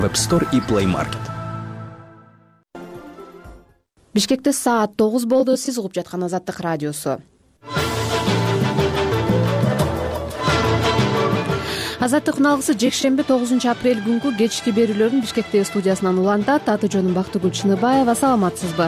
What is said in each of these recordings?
Web Store и Play Market. Бишкекте саат 9 болду. Сиз угуп жаткан Азаттык радиосу. Азаттык үналгысы жекшемби 9 апрель күнгү кечки берүүлөрүн Бишкектеги студиясынан улантат. Аты жөнүм Бактыгүл Чыныбаева. Саламатсызбы?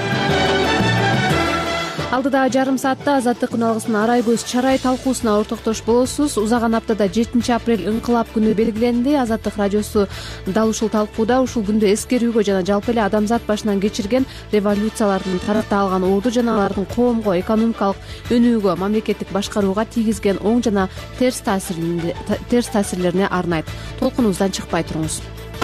Алдыдагы жарым саатта Азаттык үналгысынын арай көз чарай талкуусуна ортоктош болосуз. Узаган аптада 7 апрель ыңкылап күнү белгиленди. Азаттык радиосу дал ушул талкууда ушул күндү эскерүүгө жана жалпы эле адамзат башынан кечирген революциялардын тарапта алган орду жана алардын коомго, экономикалык өнүүгө, мамлекеттик башкарууга тийгизген оң жана терс таасирлерине арнайт. Толкунубуздан чыкпай туруңуз.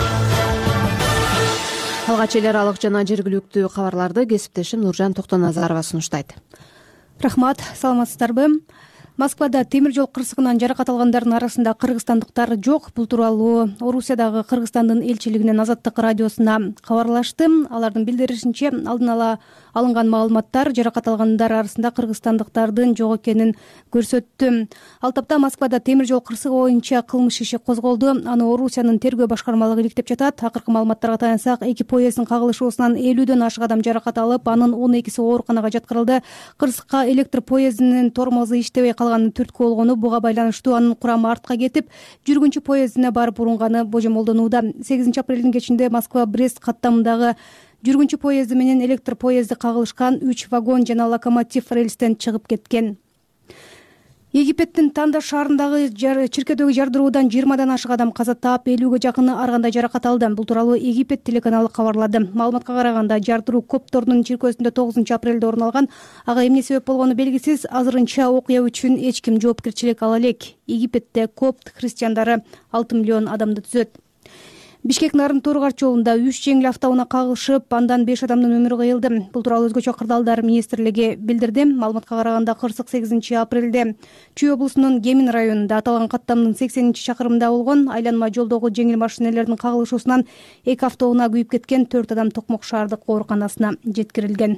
Алгач эл аралык жана жергиликтүү кабарларды кесиптешим Нуржан Токтоназарова сунуштайт. Рахмат, саламатсыздарбы? Москвада темир жол кырсыгынан жаракат алгандардын арасында кыргызстандыктар жок. Бул тууралуу Орусиядагы Кыргызстандын элчилигинен Азаттык радиосуна кабарлашты. Алардын билдиришинче, алдын ала алынган маалыматтар жаракат алгандар арасында кыргызстандыктардын жок экенин көрсөттү. Ал тапта Москвада темир жол кырсыгы боюнча кылмыш иши козголду. Аны Орусиянын тергөө башкармалыгы иликтеп жатат. Акыркы маалыматтарга таянсак, 2 поезддин кагылышуусунан 50дөн ашык адам жаракат алып, анын 12си ооруканага жаткырылды. Кырсыкка электр поездинин тормозу иштебей калганын түрткү болгону, буга байланыштуу анын курамы артка кетип, жүргүнчү поездине барып урунганы божомолдонууда. 8 апрелдин кечинде Москва-Брест каттамындагы жүргүнчү поезди менен электр поезди кагылышкан. 3 вагон жана локомотив рельстен чыгып кеткен. Египеттин Тандаш шаарындагы чиркөөдөгү жардыруудан 20дан ашык адам каза таап, 50ге жакыны ар кандай жаракат алды. Бул тууралуу Египет телеканалы кабарлады. Маалыматка караганда, жардыруу Коптордун чиркөөсүндө 9 апрелде орун алган. Ага эмне себеп болгону белгисиз. Азырынча окуя үчүн эч ким жоопкерчилик ала элек. Египетте копт христиандары 6 миллион адамды түзөт. Бишкек Нарын-Торгарч жолунда 3 жеңил автоунаа кагылышып, андан 5 адамдын өмүрү кыйылды. Бул тууралуу өзгөчө кырдаалдар министрлиги билдирди. Маалыматка караганда, кырсык 8 апрелде Чүй облусунун Кемин районунда аталган каттамдын 80-чакырымында болгон. Айланма жолдогу жеңил машинелердин кагылышуусунан 2 автоунаа күйүп кеткен. 4 адам Токмок шаардык ооруканасына жеткирилген.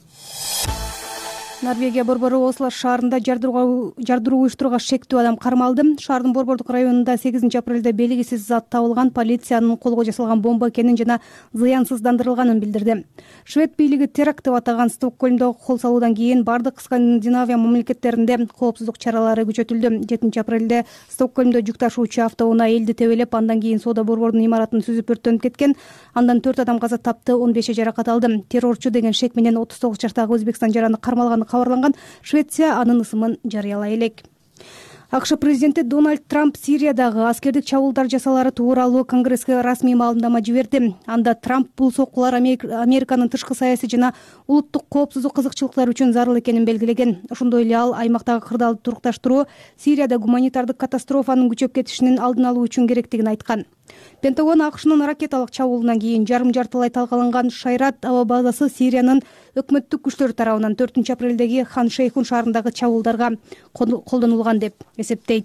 Норвегия борбору Осло шаарында жардыруу уюштурууга шектүү адам кармалды. Шаардын борбордук районунда 8 апрелде белгисиз зат табылган. Полициянын колго жасалган бомба экенин жана зыянсыздандырылганын билдирди. Швед бийлиги теракт деп атаган Стокгольмдогу кол салуудан кийин бардык Скандинавия мамлекеттеринде коопсуздук чаралары күчөтүлдү. 7 апрелде Стокгольмдо жүк ташуучу автоунаа элди тебелеп, андан кийин соода борборунун имаратын сүзүп өрттөнүп кеткен. Андан 4 адам каза тапты, 15 жаракат алды. Террорчу деген шек менен 39 жаштагы Өзбекстан жараны кармалганы кабарланган. Швеция анын ысымын жарыялай элек. АКШ президенти Дональд Трамп Сириядагы аскердик чабуулдар жасалары тууралуу Конгресске расмий маалымдама жиберди. Анда Трамп бул соккулар Американын тышкы саясий жана улуттук коопсуздук кызыкчылыктар үчүн зарыл экенин белгилеген. Ошондой эле ал аймактагы кырдаалды турукташтыруу, Сирияда гуманитардык катастрофанын күчөп кетишинин алдын алуу үчүн керектигин айткан. Пентагон АКШнын ракеталык чабуулунан кийин жарым-жартылай талкаланган Шайрат аба базасы Сириянын өкмөттүк күчлөрү тарабынан 4 апрелдеги Хан Шейхун шаарындагы чабуулдарга колдонулган деп эсептейт.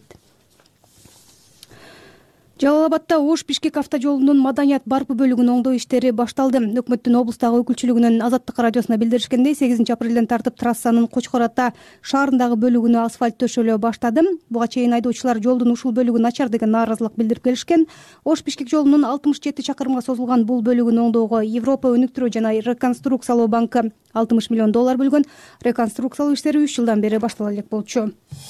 Жалал-Абадда Ош-Бишкек автожолунун маданият барпы бөлүгүнүн оңдоо иштери башталды. Өкмөттүн облустагы өкүлчүлүгүнүн Азаттык радиосуна билдиришкендей, 8 апрелден тартып трассанын Кочкор Ата шаарындагы бөлүгүнө асфальт төшөлө баштады. Буга чейин айдоочулар жолдун ушул бөлүгү начар деген нааразылык билдирип келишкен. Ош-Бишкек жолунун 67 чакырымга созулган бул бөлүгүн оңдоого Европа өнүктүрүү жана реконструкциялоо банкы $60 миллион бөлгөн. Реконструкциялоо иштери 3 жылдан бери баштала элек болчу.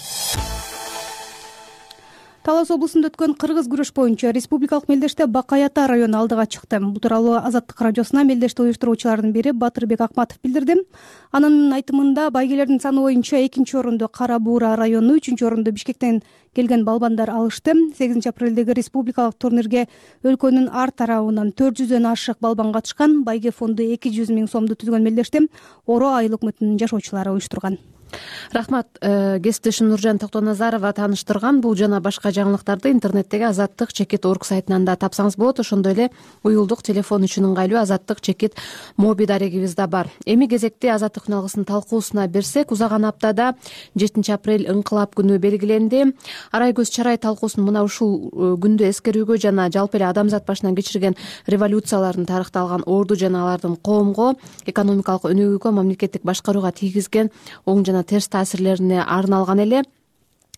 Талас облусунда өткөн кыргыз күрөш боюнча республикалык мелдеште Бакай Ата району алдыга чыкты. Бул тууралуу Азаттык радиосуна мелдешти уюштуруучулардын бири Батырбек Акматов билдирди. Анын айтымында, байгелердин саны боюнча 2-орунду Кара Буура району, 3-орунду Бишкектен келген балбандар алышты. 8 апрелдеги республикалык турнирге өлкөнүн ар тарабынан 400дөн ашык балбан катышкан. Байге фонду 200 миң сомду түзгөн мелдеште Оро айыл өкмөтүнүн жашоочулары уюштурган. Рахмат. Кесиптешим Нуржан Токтоназарова тааныштырган. Бул жана башка жаңылыктарды интернеттеги Азаттык-орг сайтынан да тапсаңыз болот. Ошондой эле уюлдук телефон үчүн ыңгайлуу Азаттык-моби дарегибиз да бар. Эми кезекте Азаттык үналгысынын талкуусуна берсек, узаган аптада 7 апрель ыңкылап күнү белгиленди. Арай көз чарай талкуусун мына ушул күндү эскерүүгө жана жалпы эле адамзат башынан кечирген революциялардын тарыхта алган орду жана алардын коомго, экономикалык өнүгүүгө, мамлекеттик башкарууга тийгизген оң жана терс таасирлерине арналган эле.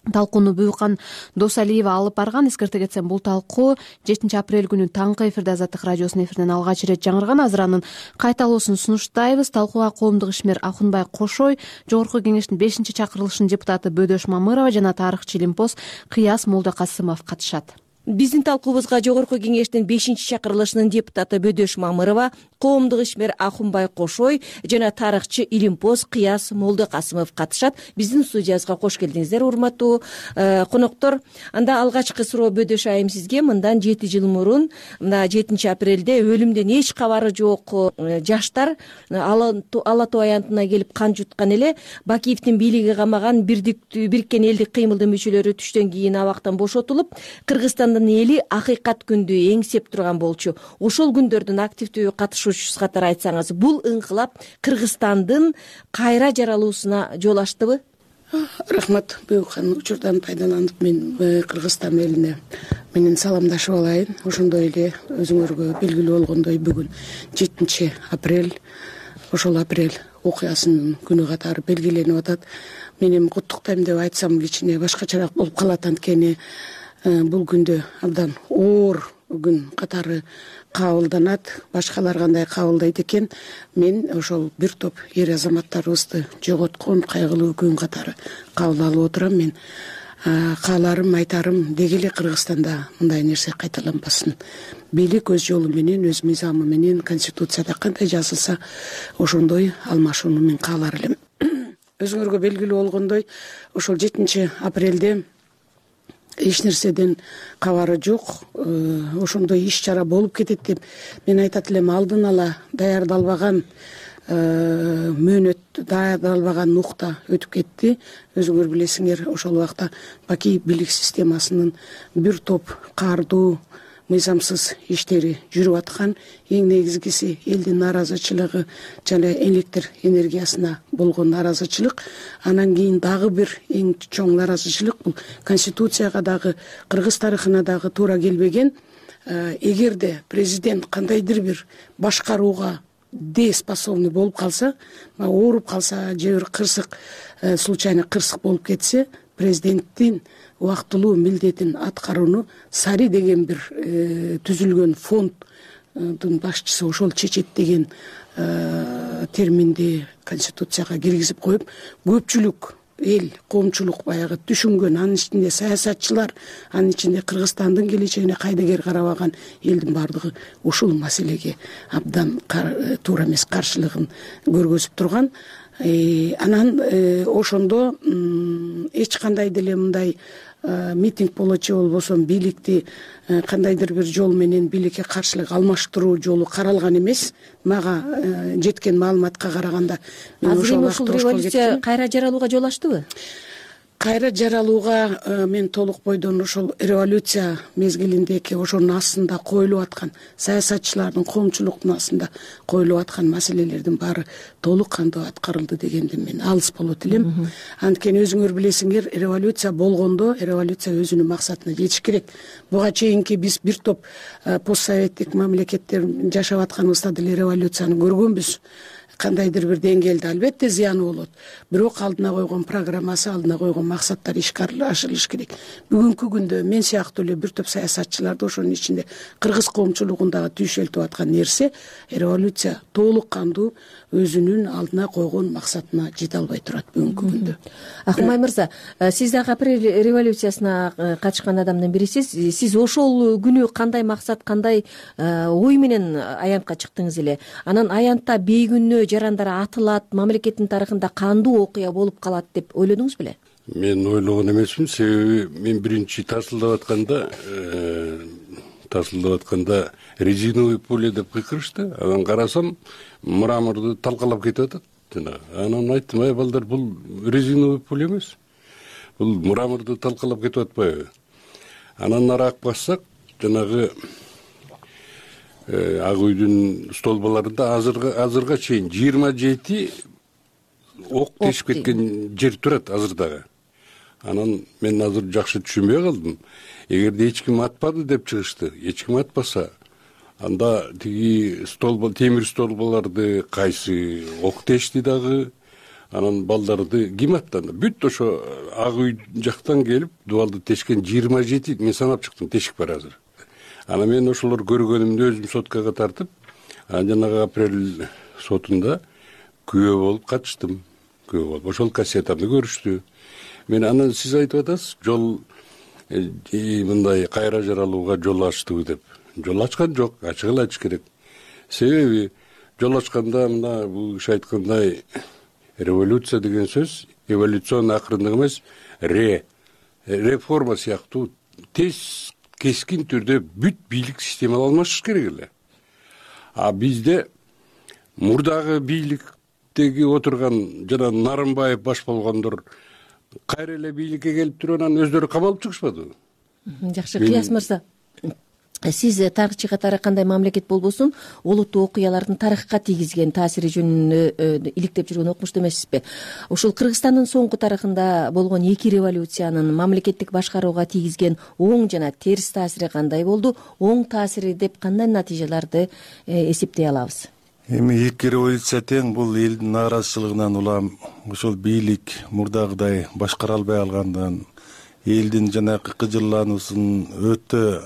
талкууну Буюкан Досалиева алып барган. Эскерте кетсем, бул талкуу 7 апрель күнү таңкы эфирде Азаттык радиосунун эфиринен алгач ирет жаңырган. Азыр анын кайталоосун сунуштайбыз. Талкууга коомдук ишмер Акунбай Кошой, Жогорку Кеңештин 5-чакырылышынын депутаты Бөдөш Мамырова жана тарыхчы Илимпоз Кыяс Молдокасымов катышат. Биздин талкуубузга Жогорку Кеңештин 5-чакырылышынын депутаты Бөдөш Мамырова, коомдук ишмер Акунбай Кошой жана тарыхчы Илимпоз Кыяс Молдокасымов катышат. Биздин студиябызга кош келдиңиздер, урматтуу коноктор. Анда алгачкы суроо Бөдөш айым сизге. Мындан 7 жыл мурун, мына 7 апрелде өлүмдөн эч кабары жок жаштар Ала Тоо аянтына келип кан жуткан эле. Бакиевдин бийлиги камаган Бириккен элдик кыймылдын мүчөлөрү түштөн кийин абактан бошотулуп, Кыргызстандын эли акыйкат күндү эңсеп турган болчу. Ошол күндөрдүн активдүү катышуучусу катары айтсаңыз, бул ыңкылап Кыргызстандын кайра жаралуусуна жол ачтыбы? Рахмат. Буюкан учурдан пайдаланып мен Кыргызстан элине менен саламдашып алайын. Ошондой эле өзүңөргө белгилүү болгондой бүгүн 7 апрель, ошол апрель окуясынын күнү катары белгиленип атат. Мен эми куттуктайм деп айтсам кичине башкачараак болуп калат, анткени бул күндө абдан оор күн катары кабылданат. Башкалар кандай кабылдайт экен, мен ошол бир топ эр азаматтарыбызды жоготкон кайгылуу күн катары кабыл алып отурам. Мен кааларым, айтарым, деги эле Кыргызстанда мындай нерсе кайталанбасын. Бийлик өз жолу менен, өз мыйзамы менен, конституцияда кандай жазылса ошондой алмашууну мен каалар элем. Өзүңөргө белгилүү болгондой, ошол 7 апрелде эч нерседен кабары жок, ошондой иш чара болуп кетет деп мен айтат элем. Алдын ала даярдалбаган мөөнөт, даярдалбаган нукта өтүп кетти. Өзүңөр билесиңер, ошол убакта Бакиев бийлик системасынын бир топ каардуу, мыйзамсыз иштери жүрүп аткан. Эң негизгиси элдин нааразычылыгы жана электр энергиясына болгон нааразычылык. Анан кийин дагы бир эң чоң нааразычылык бул конституцияга дагы, кыргыз тарыхына дагы туура келбеген. Эгерде президент кандайдыр бир башкарууга дееспособный болуп калса, ооруп калса же бир кырсык, случайно кырсык болуп кетсе, президенттин убактылуу милдетин аткарууну Сари деген бир түзүлгөн фонддун башчысы ошол чечет деген терминди конституцияга киргизип коюп, көпчүлүк эл, коомчулук баягы түшүнгөн, анын ичинде саясатчылар, анын ичинде Кыргызстандын келечегине кайдыгер карабаган элдин бардыгы ушул маселеге абдан туура эмес каршылыгын көргөзүп турган. Анан ошондо эч кандай деле мындай митинг болочу болбосо бийликти кандайдыр бир жол менен бийликке каршылык алмаштыруу жолу каралган эмес. Мага жеткен маалыматка караганда мен ошол революция кайра жаралууга жол ачтыбы? Кайра жаралууга мен толук бойдон ошол революция мезгилиндеги ошонун астында коюлуп аткан саясатчылардын, коомчулуктун астында коюлуп аткан маселелердин баары толук кандуу аткарылды дегенден мен алыс болот элем. Анткени өзүңөр билесиңер, революция болгондо революция өзүнүн максатына жетиш керек. Буга чейинки биз бир топ постсоветтик мамлекеттер жашап атканыбызда деле революцияны көргөнбүз. Кандайдыр бир деңгээлде албетте зыяны болот. Бирок алдына койгон программасы, алдына койгон максаттар ишке ашырылыш керек. Бүгүнкү күндө мен сыяктуу эле бир топ саясатчыларды, ошонун ичинде кыргыз коомчулугундагы түйшөлтүп аткан нерсе, революция толук кандуу өзүнүн алдына койгон максатына жете албай турат бүгүнкү күндө. Акунбай мырза, сиз дагы апрель революциясына катышкан адамдын бирисиз. Сиз ошол күнү кандай максат, кандай ой менен аянтка чыктыңыз эле? Анан аянтта бейгүнөө жарандар атылат, мамлекеттин тарыхында кандуу окуя болуп калат деп ойлодуңуз беле? Мен ойлогон эмесмин, себеби мен биринчи тасылдап атканда резиновый пуля деп кыйкырышты. Анан карасам, мраморду талкалап кетип атат. Анан айттым, ай балдар, бул резиновый пуля эмес. Бул мраморду талкалап кетип атпайбы? Анан нараак бассак, жанагы ак үйдүн столбаларында азырга чейин 27 ок тешип кеткен жер турат азыр дагы. Анан мен азыр жакшы түшүнбөй калдым. Эгерде эч ким атпады деп чыгышты, эч ким атпаса, анда тиги темир столбаларды кайсы ок тешти дагы, анан балдарды ким аттанды? Бүт ошо ак үй жактан келип дубалды тешкен 27, мен санап чыктым, тешик бар азыр. Анан мен ошолор көргөнүмдө өзүм соткага тартып, жанагы апрель сотунда күбө болуп катыштым. Күбө болуп ошол кассетамды көрүштү. Мен анан сиз айтып атасыз, жол мындай кайра жаралууга жол ачтыбы деп. Жол ачкан жок, ачык эле айтыш керек. Себеби жол ачканда мына бул киши айткандай революция деген сөз эволюционный акырындык эмес, реформа сыяктуу тез кескин түрдө бүт бийлик системалар алмашыш керек эле. А бизде мурдагы бийликтеги отурган жана Нарымбаев баш болгондор кайра эле бийликке келип туруп анан өздөрү камалып чыгышпадыбы? Жакшы, Кыяс мырза, сиз тарыхчы катары кандай мамлекет болбосун олуттуу окуялардын тарыхка тийгизген таасири жөнүндө иликтеп жүргөн окумуштуу эмессизби? Ушул Кыргызстандын соңку тарыхында болгон эки революциянын мамлекеттик башкарууга тийгизген оң жана терс таасири кандай болду? Оң таасири деп кандай натыйжаларды эсептей алабыз? Эми эки революция тең, бул элдин нааразычылыгынан улам ошол бийлик мурдагыдай башкара албай калгандан, элдин жанагы кыжырлануусун өтө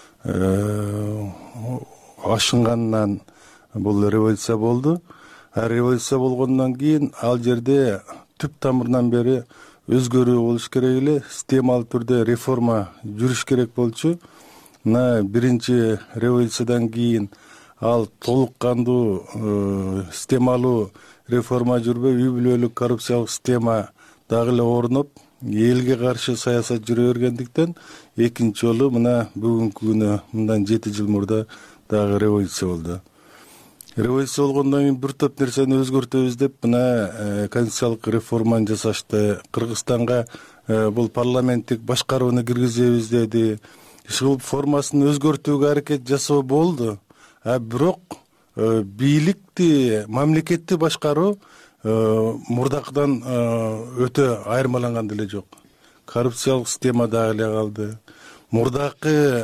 ашынганынан бул революция болду. Революция болгондон кийин ал жерде түп тамырынан бери өзгөрүү болуш керек эле, системалуу түрдө реформа жүрүш керек болчу. Мына биринчи революциядан кийин ал толук кандуу системалуу реформа жүрбөй, үй бүлөлүк коррупциялык система дагы эле орноп, элге каршы саясат жүрө бергендиктен экинчи жолу мына бүгүнкү күнү мындан 7 жыл мурда дагы революция болду. Революция болгондон кийин бир топ нерсени өзгөртөбүз деп мына конституциялык реформаны жасашты. Кыргызстанга бул парламенттик башкарууну киргизебиз деди. Ушул формасын өзгөртүүгө аракет жасоо болду. Бирок бийликти, мамлекетти башкаруу мурдакыдан өтө айырмаланган деле жок. Коррупциялык система дагы эле калды. Мурдакы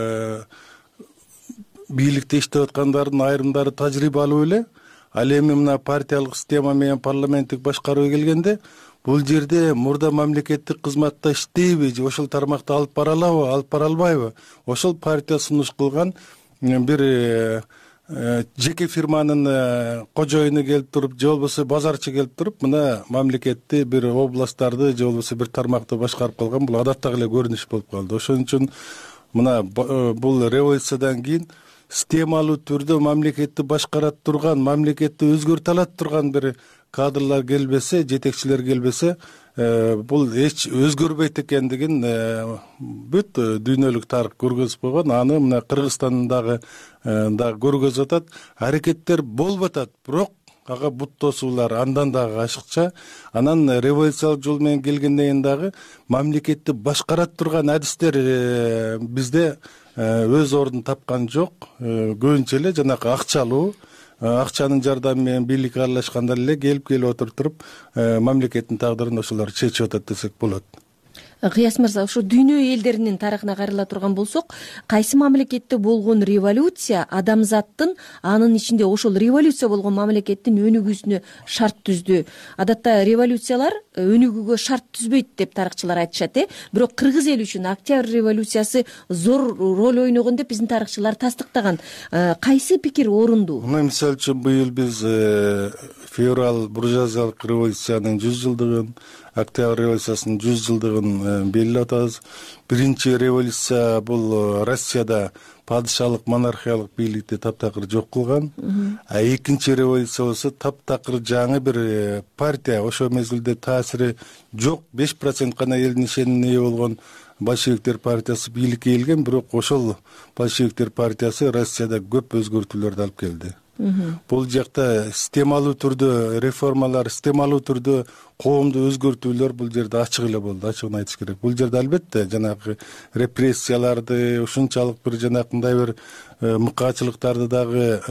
бийликте иштеп аткандардын айрымдары тажрыйбалуу эле. Ал эми мына партиялык система менен парламенттик башкарууга келгенде бул жерде мурда мамлекеттик кызматта иштейби, же ошол тармакта алып бара алабы, алып бара албайбы? Ошол партия сунуш кылган бир жеке фирманын кожоюну келип туруп, же болбосо базарчы келип туруп, мына мамлекетти бир областтарды же болбосо бир тармакты башкарып калган, бул адаттагы эле көрүнүш болуп калды. Ошон үчүн мына бул революциядан кийин системалуу түрдө мамлекетти башкара турган, мамлекетти өзгөртө алат турган бир кадрлар келбесе, жетекчилер келбесе, бул эч өзгөрбөйт экендигин бүт дүйнөлүк тарых көргөзүп койгон. Аны мына Кыргызстандагы дагы көргөзүп атат. Аракеттер болуп атат, бирок ага бут тосуулар андан дагы ашыкча. Анан революциялык жол менен келгенден кийин дагы мамлекетти башкара турган адистер бизде өз ордун тапкан жок. Көбүнчө эле жанагы акчалуу, акчанын жардамы менен бийликке аралашкандар эле келип отуруп мамлекеттин тагдырын ошолор чечип атат десек болот. Кыяс мырза, ушу дүйнө элдеринин тарыхына кайрыла турган болсок, кайсы мамлекетте болгон революция адамзаттын, анын ичинде ошол революция болгон мамлекеттин өнүгүүсүнө шарт түздү? Адатта революциялар өнүгүүгө шарт түзбөйт деп тарыхчылар айтышат, бирок кыргыз эли үчүн Октябрь революциясы зор роль ойногон деп биздин тарыхчылар тастыктаган. Кайсы пикир орундуу? Мисалы үчүн быйыл биз февраль буржуазиялык революциянын 100 жылдыгын, Октябрь революциясынын 100 жылдыгын белгилеп атабыз. Биринчи революция бул Россияда падышалык монархиялык бийликти таптакыр жок кылган. Экинчи революция болсо таптакыр жаңы бир партия, ошол мезгилде таасири жок, 5% гана элдин ишенимине ээ болгон большевиктер партиясы бийликке келген, бирок ошол большевиктер партиясы Россияда көп өзгөртүүлөрдү алып келди. Бул жакта системалуу түрдө реформалар, системалуу түрдө коомду өзгөртүүлөр бул жерде ачык эле болду, ачыгын айтыш керек. Бул жерде албетте жанагы репрессияларды, ушунчалык бир жанакындай бир мыкаачылыктарды дагы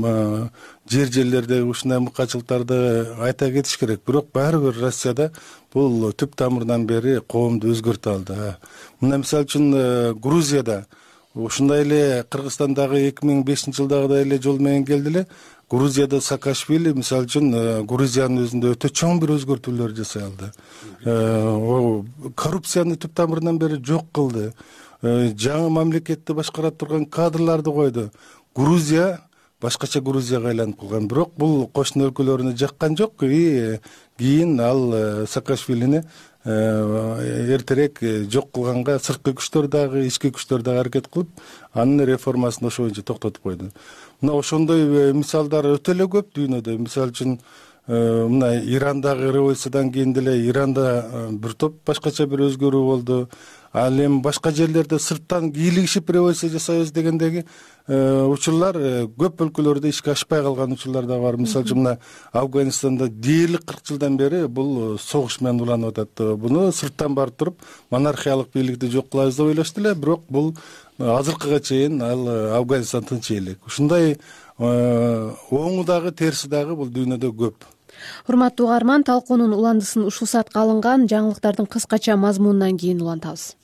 жерлерде ушундай мыкаачылыктарды айта кетиш керек. Бирок баары бир Россияда бул түп тамырынан бери коомду өзгөртө алды. Мына мисалы үчүн Грузияда ушундай эле Кыргызстандагы 2005-жылдагыдай эле жол менен келди эле. Грузияда Саакашвили мисалы үчүн Грузиянын өзүндө өтө чоң бир өзгөртүүлөр жасай алды. Коррупцияны түп тамырынан бери жок кылды. Жаңы мамлекетти башкара турган кадрларды койду. Грузия башкача Грузияга айланып калган. Бирок бул кошуна өлкөлөрүнө жаккан жок. Кийин ал Саакашвилини эртерээк жок кылганга сырткы күчтөр дагы, ички күчтөр дагы аракет кылып, анын реформасын ошо боюнча токтотуп койду. Мына ошондой мисалдар өтө эле көп дүйнөдө. Мисалы үчүн мына Ирандагы революциядан кийин деле Иранда бир топ башкача бир өзгөрүү болду. Ал эми башка жерлерде сырттан кийлигишип революция жасайбыз дегендеги учурлар көп өлкөлөрдө ишке ашпай калган учурлар да бар. Мисалы үчүн мына Афганистанда дээрлик 40 жылдан бери бул согуш менен уланып атат. Буну сырттан барып туруп монархиялык бийликти жок кылабыз деп ойлошту эле, бирок бул азыркыга чейин ал Афганистан тынч элек. Ушундай оңу дагы терси дагы бул дүйнөдө көп. Урматтуу угарман, талкуунун уландысын ушул саатка алынган жаңылыктардын кыскача мазмунунан кийин улантабыз.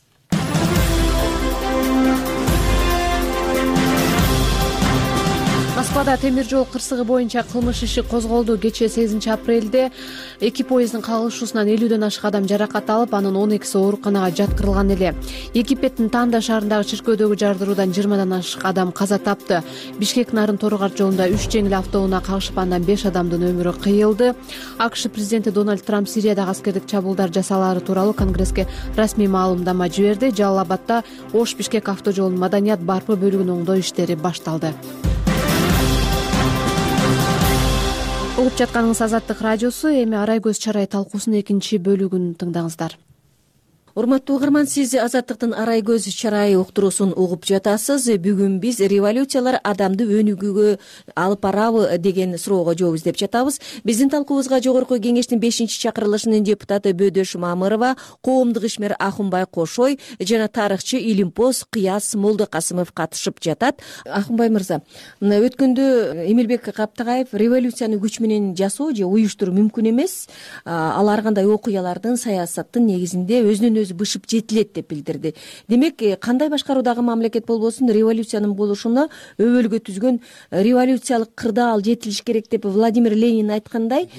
Москвада темир жол кырсыгы боюнча кылмыш иши козголду. Кечээ 8 апрелде 2 поезддин кагылышуусунан 50дөн ашык адам жаракат алып, анын 12си ооруканага жаткырылган эле. Египеттин Танда шаарындагы чиркөөдөгү жардыруудан 20дан ашык адам каза тапты. Бишкек нарын Тору-Карт жолунда 3 жеңил автоунаа кагышып, андан 5 адамдын өмүрү кыйылды. АКШ президенти Дональд Трамп Сириядагы аскердик чабуулдар жасалаары тууралуу Конгресске расмий маалымдама жиберди. Жалал-Абадда Ош-Бишкек автожолунун маданият барпы бөлүгүнүн оңдоо иштери башталды. Угуп жатканыңыз Азаттык радиосу. Эми Арай көз чарай талкуусунун экинчи бөлүгүн тыңдаңыздар. Урматтуу угарман, сиз Азаттыктын Арай көз чарай уктуруусун угуп жатасыз. Бүгүн биз революциялар адамды өнүгүүгө алып барабы деген суроого жооп издеп жатабыз. Биздин талкуубузга Жогорку Кеңештин 5-чакырылышынын депутаты Бөдөш Мамырова, коомдук ишмер Ахунбай Кошой жана тарыхчы Илимпоз Кыяс Молдокасымов катышып жатат. Ахунбай мырза, мына өткөндө Эмилбек Каптагаев революцияны күч менен жасоо же уюштуруу мүмкүн эмес, ал ар кандай окуялардын, саясаттын негизинде өзүнөн бышып жетилет деп билдирди. Демек, кандай башкаруудагы мамлекет болбосун революциянын болушуна өбөлгө түзгөн революциялык кырдаал жетилиш керек деп Владимир Ленин айткандай,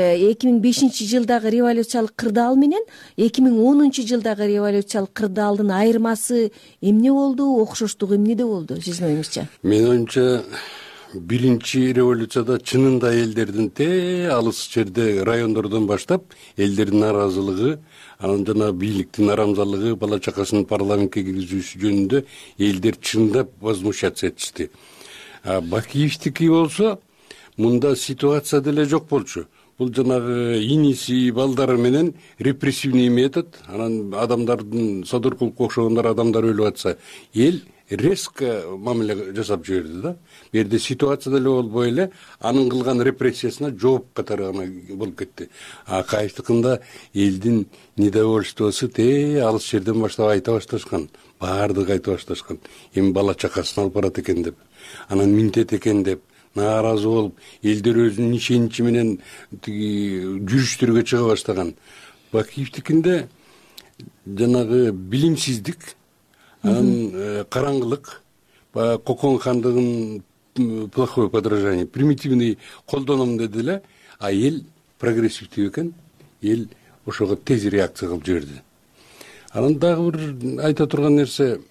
2005-жылдагы революциялык кырдаал менен 2010-жылдагы революциялык кырдаалдын айырмасы эмне болду, окшоштугу эмнеде болду сиздин оюңузча? Менин оюмча, биринчи революцияда чынында элдердин алыс жерде райондордон баштап элдердин наразылыгы, анан жана бийликтин арамзалыгы, бала чакасын парламентке киргизүүсү жөнүндө элдер чындап возмущаться этишти. Бакиевдики болсо мында ситуация деле жок болчу. Бул жанагы иниси, балдары менен репрессивный метод, анан адамдардын Садыркуловго окшогондор адамдар өлүп атса, эл резко мамиле жасап жиберди да. Бу жерде ситуация деле болбой эле анын кылган репрессиясына жооп катары гана болуп кетти. Кайыштыкында элдин недовольствосу алыс жерден баштап айта башташкан, баардыгы айта башташкан. Эми бала чакасын алып барат экен деп, анан минтет экен деп нааразы болуп, элдер өзүнүн ишеничи менен жүрүштөргө чыга баштаган. Бакиевдикинде жанагы билимсиздик, анан караңгылык, Кокон хандыгын плохое подражание, примитивный колдоном деди эле, а эл прогрессивдүү экен, эл ошого тез реакция кылып жиберди. Анан дагы бир айта турган нерсе,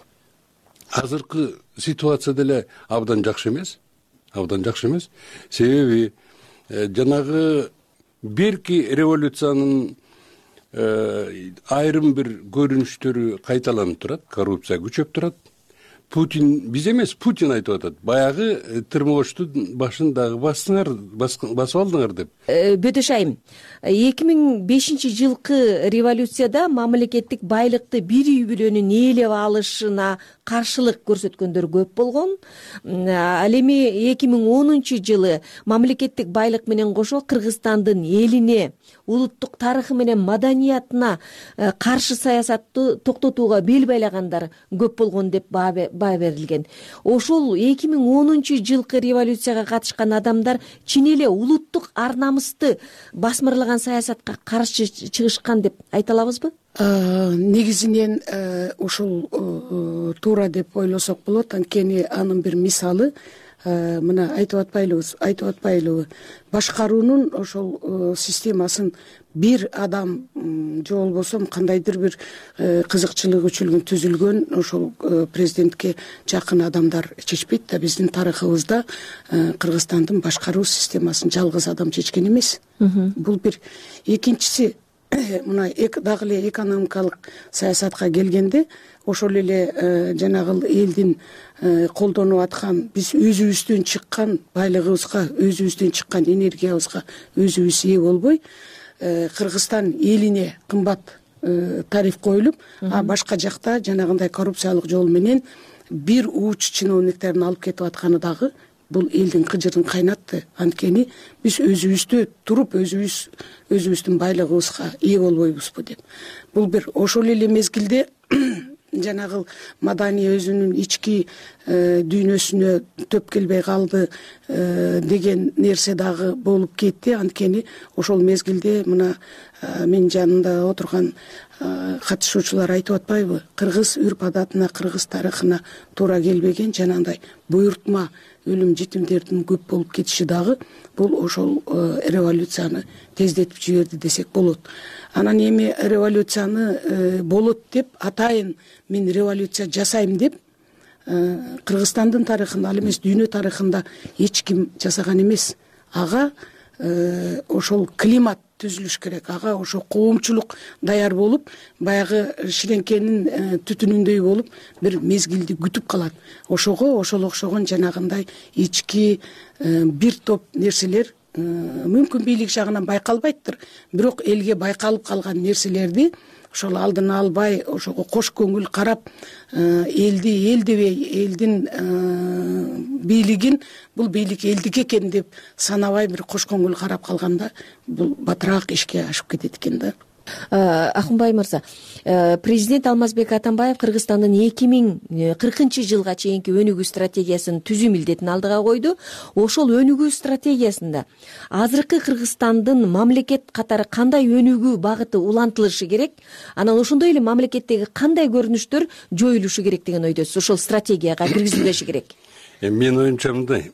азыркы ситуация деле абдан жакшы эмес. Себеби жанагы берки революциянын айрым бир көрүнүштөрү кайталанып турат, коррупция күчөп турат. Путин, биз эмес, Путин айтып атат. Баягы тырмыгочтун башын дагы басып алдыңар деп. Бөдөш айым, 2005-жылкы революцияда мамлекеттик байлыкты бир үй бүлөнүн ээлеп алышына каршылык көрсөткөндөр көп болгон. Ал эми 2010-жылы мамлекеттик байлык менен кошо Кыргызстандын элине, улуттук тарыхы менен маданиятына каршы саясатты токтотууга бел байлагандар көп болгон деп баа берилген. Ошол 2010-жылкы революцияга катышкан адамдар чын эле улуттук ар намысты басмырлаган саясатка каршы чыгышкан деп айта алабызбы? Негизинен ушул туура деп ойлосок болот. Анткени анын бир мисалы мына айтып атпайлыбы, башкаруунун ошол системасын бир адам же болбосо кандайдыр бир кызыкчылык үчүн түзүлгөн ошол президентке жакын адамдар чечпейт да. Биздин тарыхыбызда Кыргызстандын башкаруу системасын жалгыз адам чечкен эмес. Бул бир. Экинчиси, мына дагы эле экономикалык саясатка келгенде, ошол эле жанагы элдин колдонуп аткан, биз өзүбүздөн чыккан байлыгыбызга, өзүбүздөн чыккан энергиябызга өзүбүз ээ болбой, Кыргызстан элине кымбат тариф коюлуп, а башка жакта жанагындай коррупциялык жол менен бир ууч чиновниктерин алып кетип атканы дагы бул элдин кыжырын кайнатты. Анткени биз өзүбүздө туруп, өзүбүздүн байлыгыбызга ээ болбойбузбу деп. Бул бир. Ошол эле мезгилде жанагы Маданий өзүнүн ички дүйнөсүнө төп келбей калды деген нерсе дагы болуп кетти. Анткени ошол мезгилде мына менин жанымда отурган катышуучулар айтып атпайбы, кыргыз үрп адатына, кыргыз тарыхына туура келбеген жанагындай буйртма өлүм жетимдердин көп болуп кетиши дагы бул ошол революцияны тездетип жиберди десек болот. Анан эми революцияны болот деп, атайын мен революция жасайм деп Кыргызстандын тарыхында, ал эмес дүйнө тарыхында эч ким жасаган эмес. Ага ошол климат түзүлүш керек. Ага ошо коомчулук даяр болуп, баягы ширеңкенин түтүнүндөй болуп бир мезгилди күтүп калат. Ошого ошол окшогон жанагындай ички бир топ нерселер мүмкүн бийлик жагынан байкалбайттыр, бирок элге байкалып калган нерселерди ошол алдын албай, ошого кош көңүл карап, элди эл дебей, элдин бийлигин бул бийлик элдики экен деп санабай бир кош көңүл карап калганда бул батыраак ишке ашып кетет экен да. Акунбай мырза, президент Алмазбек Атамбаев Кыргызстандын 2040-жылга чейинки өнүгүү стратегиясынын түзүү милдетин алдыга койду. Ошол өнүгүү стратегиясында азыркы Кыргызстандын мамлекет катары кандай өнүгүү багыты улантылышы керек? Анан ошондой эле мамлекеттеги кандай көрүнүштөр жоюлушу керек деген ойдосуз? Ошол стратегияга киргизилбеши керек. Менин оюмча мындай.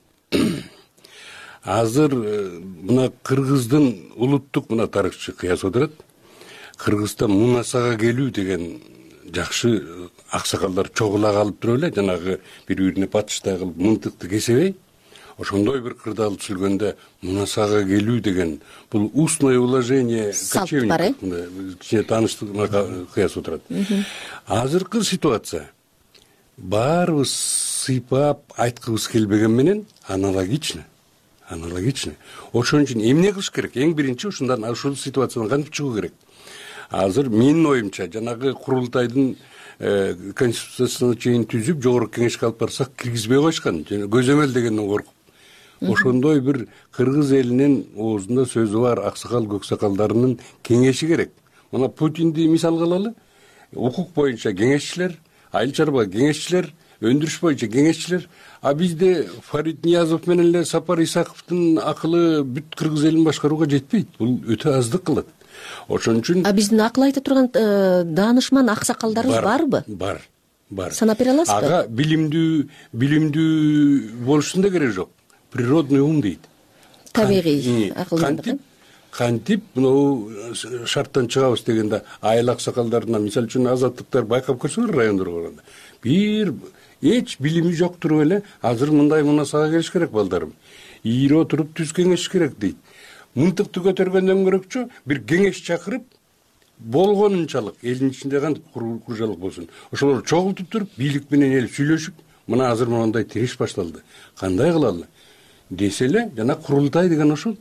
Азыр мына Кыргыздын улуттук мына тарыхчы кыяс отурат. Кыргызстан мунасага келүү деген жакшы аксакалдар чогула калып туруп эле, жанагы бири-бирине батыштай кылып мынтыкты кесебей, ошондой бир кырдаал түзүлгөндө мунасага келүү деген бул устное уложение кочевников кичине тааныштыгына кыяс отурат. Азыркы ситуация баарыбыз сыйпап айткыбыз келбеген менен аналогично. Ошон үчүн эмне кылыш керек? Эң биринчи ушул ситуациядан кантип чыгуу керек? Азыр менин оюмча жанагы курултайдын конституциясына чейин түзүп жогорку кеңешке алып барсак киргизбей коюшкан, көзөмөл дегенден коркуп. Ошондой бир кыргыз элинин оозунда сөзү бар аксакал көксакалдарынын кеңеши керек. Мына Путинди мисал кылалы, укук боюнча кеңешчилер, айыл чарба кеңешчилер, өндүрүш боюнча кеңешчилер. А бизде Фарид Ниязов менен эле Сапар Исаковдун акылы бүт кыргыз элин башкарууга жетпейт. Бул өтө аздык кылат. Ошон үчүн биздин акыл айта турган даанышман аксакалдарыбыз барбы? Бар. Санап бере аласызбы? Ага билимдүү болушунун да кереги жок. Природный ум дейт. Табигый акылдандык. Кантип мынау шарттан чыгабыз дегенде айыл аксакалдарына, мисалы үчүн азаттыктар байкап көрсөңөр райондорго барганда, бир эч билими жок туруп эле азыр мындай мунасага келиш керек балдарым. Ийире отуруп түз кеңеш керек дейт. Мынтыкты көтөргөндөн көрөкчү бир кеңеш чакырып болгонунчалык элдин ичинде кантип куржалык болсун. Ошолор чогултуп туруп бийлик менен эл сүйлөшүп, мына азыр мондай тириш башталды. Кандай кылалы? Десе эле жана курултай деген ошол.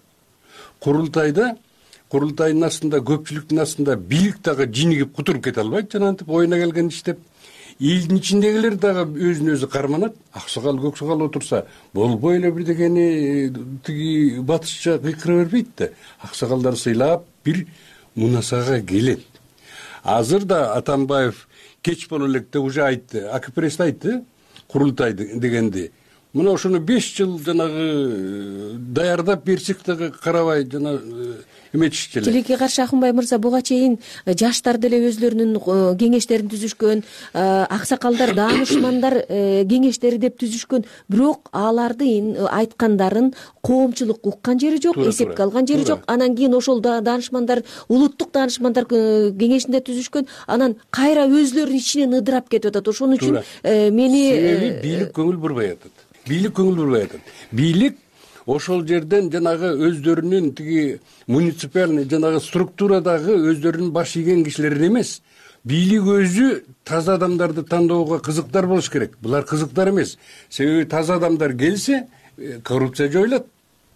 Курултайдын астында, көпчүлүктүн астында бийлик дагы жинигип кутуруп кете албайт, жанагынтип оюна келген иштеп. Элдин ичиндегилер дагы өзүнө өзү карманат. Аксакал көксакал отурса болбой эле бирдегени тиги батышча кыйкыра бербейт да. Аксакалдар сыйлап бир мунасага келет. Азыр да Атамбаев кеч боло электе уже айтты, АКПРС айтты, курултай дегенди мына ошону 5 жыл жанагы даярдап берсек дагы карабай жана эметишчү эле. Тилекке каршы Акунбай мырза, буга чейин жаштар деле өзлөрүнүн кеңештерин түзүшкөн, аксакалдар, даанышмандар кеңештери деп түзүшкөн, бирок алардын айткандарын коомчулук уккан жери жок, эсепке алган жери жок. Анан кийин ошол даанышмандар улуттук даанышмандар кеңешинде түзүшкөн, анан кайра өзлөрүнүн ичинен ыдырап кетип атат. Ошон үчүн себеби бийлик көңүл бурбай атат. Бийлик ошол жерден жанагы өздөрүнүн тиги муниципальный жанагы структурадагы өздөрүнүн баш ийген кишилерин эмес, бийлик өзү таза адамдарды тандоого кызыктар болуш керек. Булар кызыктар эмес. Себеби таза адамдар келсе, коррупция жоюлат.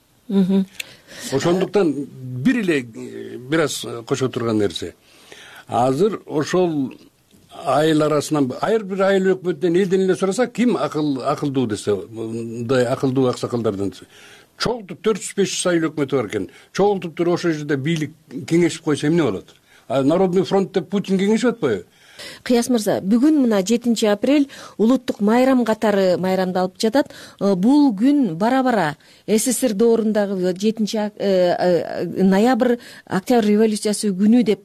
Ошондуктан бир эле бир аз кошо турган нерсе. Азыр ошол айыл арасынан ар бир айыл өкмөтүнөн элден эле сураса, ким акылдуу десе, мындай акылдуу аксакалдардан чогултуп 400-500 айыл өкмөтү бар экен. Чогултуп туруп ошол жерде бийлик кеңешип койсо эмне болот? Народный фронт деп Путин кеңешип атпайбы? Кыяс мырза, бүгүн мына 7 апрель улуттук майрам катары майрамдалып жатат. Бул күн бара-бара СССР доорундагы 7 ноябрь Октябрь революциясы күнү деп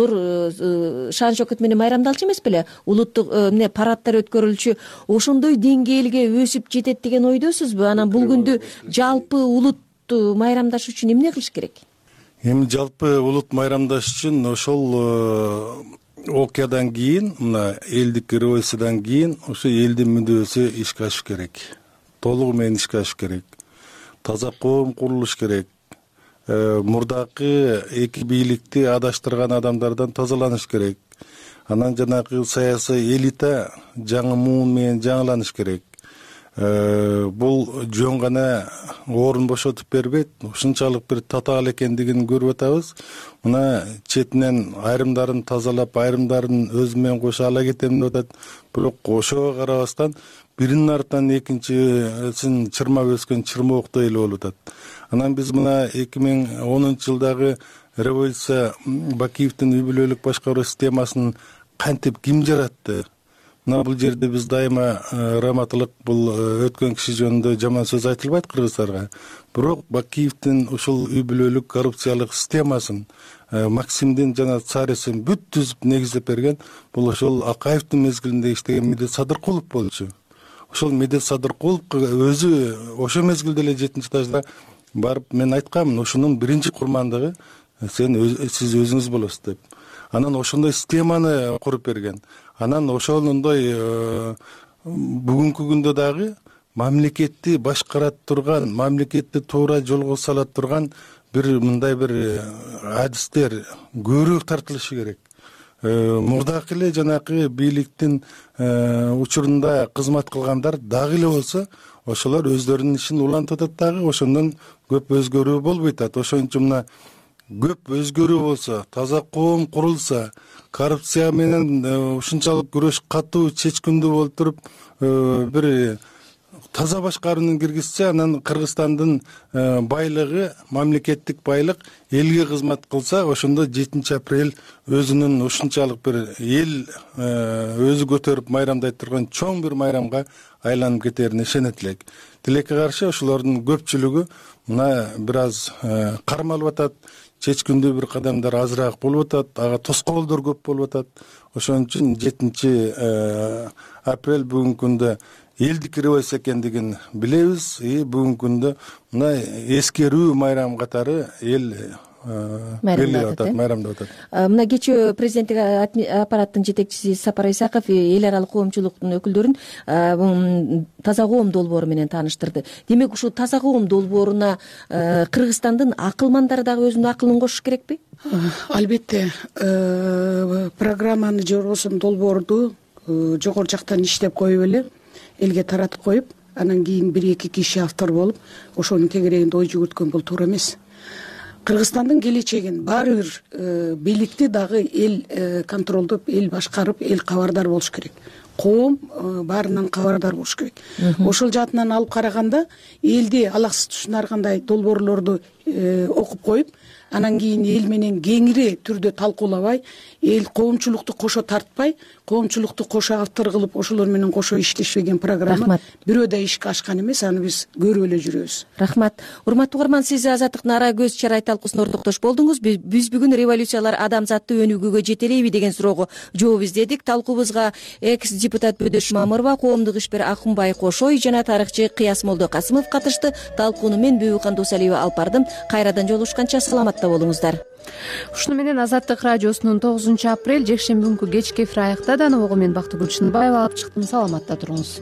зор шан шокот менен майрамдалчу эмес беле? Улуттук парадтар өткөрүлчү, ошондой деңгээлге өсүп жетет деген ойдосузбу? Анан бул күндү жалпы улут майрамдаш үчүн эмне кылыш керек? Эми жалпы улут майрамдаш үчүн ошол окуядан кийин, мына элдик революциядан кийин ошо элдин мүдөөсү ишке ашыш керек. Толугу менен ишке ашыш керек. Таза коом курулуш керек. Мурдакы эки бийликти адаштырган адамдардан тазаланыш керек. Анан жанагы саясий элита жаңы муун менен жаңыланыш керек. Бул жөн гана орун бошотуп бербейт, ушунчалык бир татаал экендигин көрүп атабыз. Мына четинен айрымдарын тазалап, айрымдарын өзү менен кошо ала кетем деп атат. Бирок ошого карабастан биринин артынан экинчисин чырмап өскөн чырмооктой эле болуп атат. Анан биз мына 2010-жылдагы революция Бакиевдин үй бүлөлүк башкаруу системасын кантип ким жаратты? Мына бул жерде биз дайыма раматылык, бул өткөн киши жөнүндө жаман сөз айтылбайт кыргыздарга. Бирок Бакиевдин ушул үй бүлөлүк коррупциялык системасын, Максимдин жана Царевдин бүт түзүп негиздеп берген бул ошол Акаевдин мезгилинде иштеген Медет Садыркулов болчу. Ошол Медет Садыркулов өзү ошол мезгилде эле 7-этажда барып мен айткам, ошонун биринчи курмандыгы сиз өзүңүз болосуз деп. Анан ошондой системаны куруп берген. Анан ошондой бүгүнкү күндө дагы мамлекетти башкарат турган, мамлекетти туура жолго сала турган бир мындай бир адистер көбүрөөк тартылышы керек. Мурдакы эле жанакы бийликтин учурунда кызмат кылгандар дагы эле болсо, ошолор өздөрүнүн ишин улантып атат дагы, ошондон көп өзгөрүү болбой атат. Ошон үчүн мына көп өзгөрүү болсо, таза коом курулса, коррупция менен ушунчалык күрөш катуу, чечкиндүү болуп туруп, бир таза башкарууну киргизсе, анан Кыргызстандын байлыгы, мамлекеттик байлык элге кызмат кылса, ошондо 7 апрель өзүнүн ушунчалык бир эл өзү көтөрүп майрамдай турган чоң бир майрамга айланып кетерине ишенет элек. Тилекке каршы ошолордун көпчүлүгү мына бир аз кармалып атат. Чечкиндүү бир кадамдар азыраак болуп атат, ага тоскоолдор көп болуп атат. Ошон үчүн 7 апрель бүгүнкү күндө элдик революция экендигин билебиз. Бүгүнкү күндө мына эскерүү майрам катары эл майрамдап атат. Мына кечээ президенттик аппараттын жетекчиси Сапар Исаков эл аралык коомчулуктун өкүлдөрүн таза коом долбоору менен тааныштырды. Демек ушул таза коом долбооруна Кыргызстандын акылмандары дагы өзүнүн акылын кошуш керекпи? Албетте, программаны же болбосо долбоорду жогору жактан иштеп коюп эле элге таратып коюп, анан кийин 1-2 киши автор болуп, ошонун тегерегинде ой жүгүрткөн бул туура эмес. Кыргызстандын келечегин баары бир бийликти дагы эл контролдоп, эл башкарып, эл кабардар болуш керек. Коом баарынан кабардар болуш керек. Ошол жаатынан алып караганда элди алаксыз түшүн ар кандай долбоорлорду окуп коюп анан кийин эл менен кеңири түрдө талкуулабай, эл коомчулукту кошо тартпай, коомчулукту кошо автор кылып ошолор менен кошо иштешпеген программа бирөө да ишке ашкан эмес. Аны биз көрүп эле жүрөбүз. Рахмат. Урматтуу угарман, сиз Азаттыктын ара көз чарай талкуусуна ордоктош болдуңуз. Биз бүгүн революциялар адамзатты өнүгүүгө жетелейби деген суроого жооп издедик. Талкуубузга экс депутат Бөдөш Мамырова, коомдук ишмер Акунбай Кошой жана тарыхчы Кыяс Молдокасымов катышты. Талкууну мен Бүүбүкан Дусалиева алып бардым. Кайрадан жолугушканча саламатта болуңуздар. Ушуну менен Азаттык радиосунун 9 апрель жекшемби күнкү кечки эфир аяктады. Аныбогу мен Бактыгүл Чынбаева алып чыктым. Саламатта туруңуз.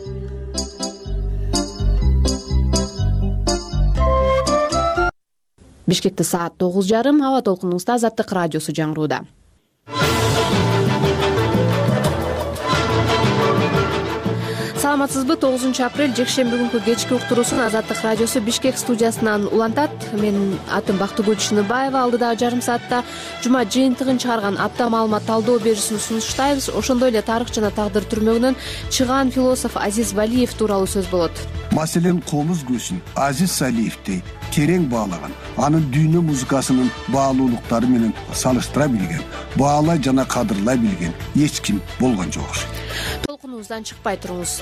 Бишкекте саат 9:30. Аба толкунубузда Азаттык радиосу жаңырууда. Саламатсызбы? 9 апрель жекшемби күнкү кечки уктуруусун Азаттык радиосу Бишкек студиясынан улантат. Мен атым Бактыгүл Чынбаева. Алдыдагы жарым саатта жума жыйынтыгын чыгарган апта маалымат талдоо берүүсүн сунуштайбыз. Ошондой эле тарых жана тагдыр түрмөгүнөн чыгаан философ Азиз Валиев тууралуу сөз болот. Маселен комуз көсүн Азиз Валиевди терең баалаган, анын дүйнө музыкасынын баалуулуктары менен салыштыра билген, баалай жана кадырлай билген эч ким болгон жок. Толкунубуздан чыкпай туруңуз.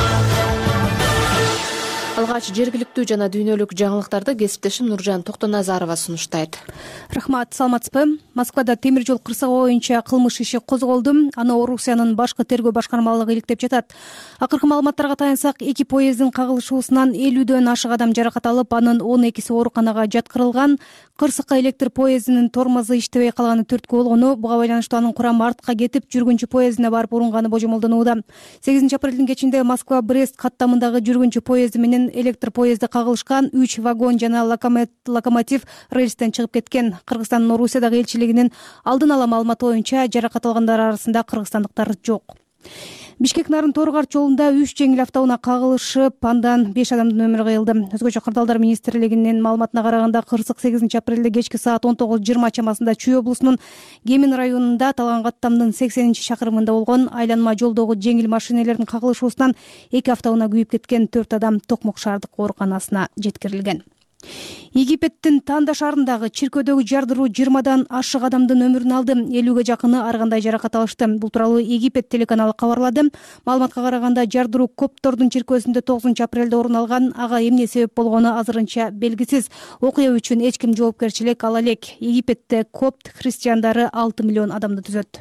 Алгач жергиликтүү жана дүйнөлүк жаңылыктарды кесиптешим Нуржан Токтоназарова сунуштайт. Рахмат, саламатсызбы? Москвада темир жол кырсыгы боюнча кылмыш иши козголду. Аны Орусиянын башкы тергөө башкармалыгы иликтеп жатат. Акыркы маалыматтарга таянсак, 2 поезддин кагылышуусунан 50дөн ашык адам жаракат алып, анын 12си ооруканага жаткырылган. Кырсыкка электр поездинин тормозу иштебей калганы түрткү болгону, буга байланыштуу анын курамы артка кетип, жүргүнчү поездине барып урунганы божомолдонууда. 8 апрелдин кечинде Москва-Брест каттамындагы жүргүнчү поезди менен электр поезди кагылышкан. 3 вагон жана локомотив рельстен чыгып кеткен. Кыргызстандын Орусиядагы элчилигинин алдын ала маалыматы боюнча жаракат алгандар арасында кыргызстандыктар жок. Бишкек Нарын Торгарч жолунда 3 жеңил автоунаа кагылышып, андан 5 адамдын өмүрү кыйылды. Өзгөчө кырдаалдар министрлигинин маалыматына караганда, кырсык 8 апрелде кечки саат 19:20 чамасында Чүй облусунун Кемин районунда аталган каттамдын 80-чакырымында болгон. Айланма жолдогу жеңил машинелердин кагылышуусунан 2 автоунаа күйүп кеткен, 4 адам Токмок шаардык ооруканасына жеткирилген. Египеттин Танда шаарындагы чиркөөдөгү жардыруу 20дан ашык адамдын өмүрүн алды. 50ге жакыны ар кандай жаракат алышты. Бул тууралуу Египет телеканалы кабарлады. Маалыматка караганда, жардыруу Коптордун чиркөөсүндө 9 апрелде орун алган. Ага эмне себеп болгону азырынча белгисиз. Окуя үчүн эч ким жоопкерчилик ала элек. Египетте копт христиандары 6 миллион адамды түзөт.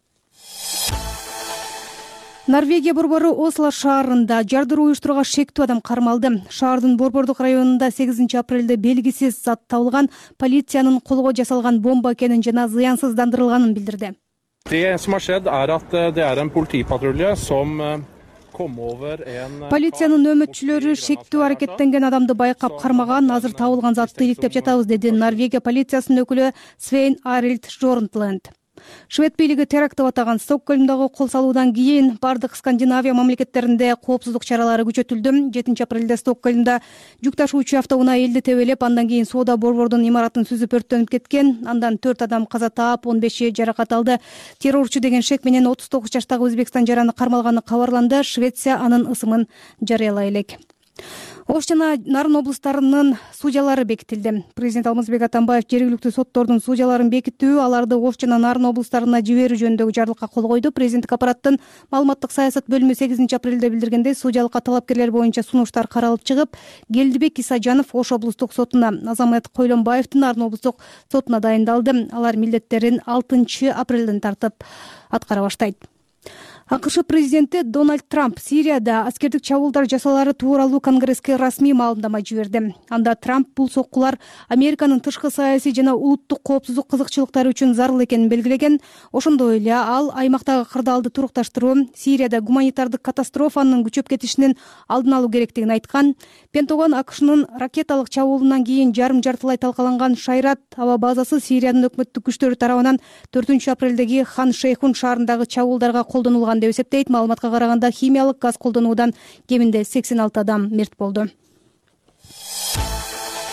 Норвегия борбору Осло шаарында жардыруу уюштурууга шектүү адам кармалды. Шаардын борбордук районунда 8 апрелде белгисиз зат табылган, полициянын колго жасалган бомба экенин жана зыянсыздандырылганын билдирди. Det som har skjedd at det en politipatrulje som Полициянын нөмөтчүлөрү шектүү аракеттенген адамды байкап кармаган. Азыр табылган затты иликтеп жатабыз, деди Норвегия полициясынын өкүлү Свейн Арильд Жорнтленд. Швед бийлиги теракт деп атаган Стокгольмдогу кол салуудан кийин бардык Скандинавия мамлекеттеринде коопсуздук чаралары күчөтүлдү. 7 апрелде Стокгольмда жүк ташуучу автоунаа элди тебелеп, андан кийин соода борбордун имаратын сүзүп өрттөнүп кеткен. Андан 4 адам каза таап, 15 жаракат алды. Террорчу деген шек менен 39 жаштагы Өзбекстан жараны кармалганы кабарланды. Швеция анын ысымын жарыялай элек. Ош жана Нарын облустарынын судьялары бекитилди. Президент Алмазбек Атамбаев жергиликтүү соттордун судьяларын бекитүү, аларды Ош жана Нарын облустарына жиберүү жөнүндөгү жарлыкка кол койду. Президенттик аппараттын маалыматтык саясат бөлүмү 8 апрелде билдиргендей, судьялыкка талапкерлер боюнча сунуштар каралып чыгып, Келдибек Исажанов Ош облустук сотуна, Азамат Койлонбаевдин Нарын облустук сотуна дайындалды. Алар милдеттерин 6 апрелден тартып аткара баштайт. АКШ президенти Дональд Трамп Сирияда аскердик чабуулдар жасалары тууралуу Конгресске расмий маалымдама жиберди. Анда Трамп бул соккулар Американын тышкы саясий жана улуттук коопсуздук кызыкчылыктары үчүн зарыл экенин белгилеген. Ошондой эле ал аймактагы кырдаалды турукташтыруу, Сирияда гуманитардык катастрофанын күчөп кетишинин алдын алуу керектигин айткан. Пентагон АКШнын ракеталык чабуулунан кийин жарым-жартылай талкаланган Шайрат аба базасы Сириянын өкмөттүк күчтөрү тарабынан 4 апрелдеги Хан Шейхун шаарындагы чабуулдарга колдонулган деп эсептейт. Маалыматка караганда, химиялык газ колдонуудан кеминде 86 адам мерт болду.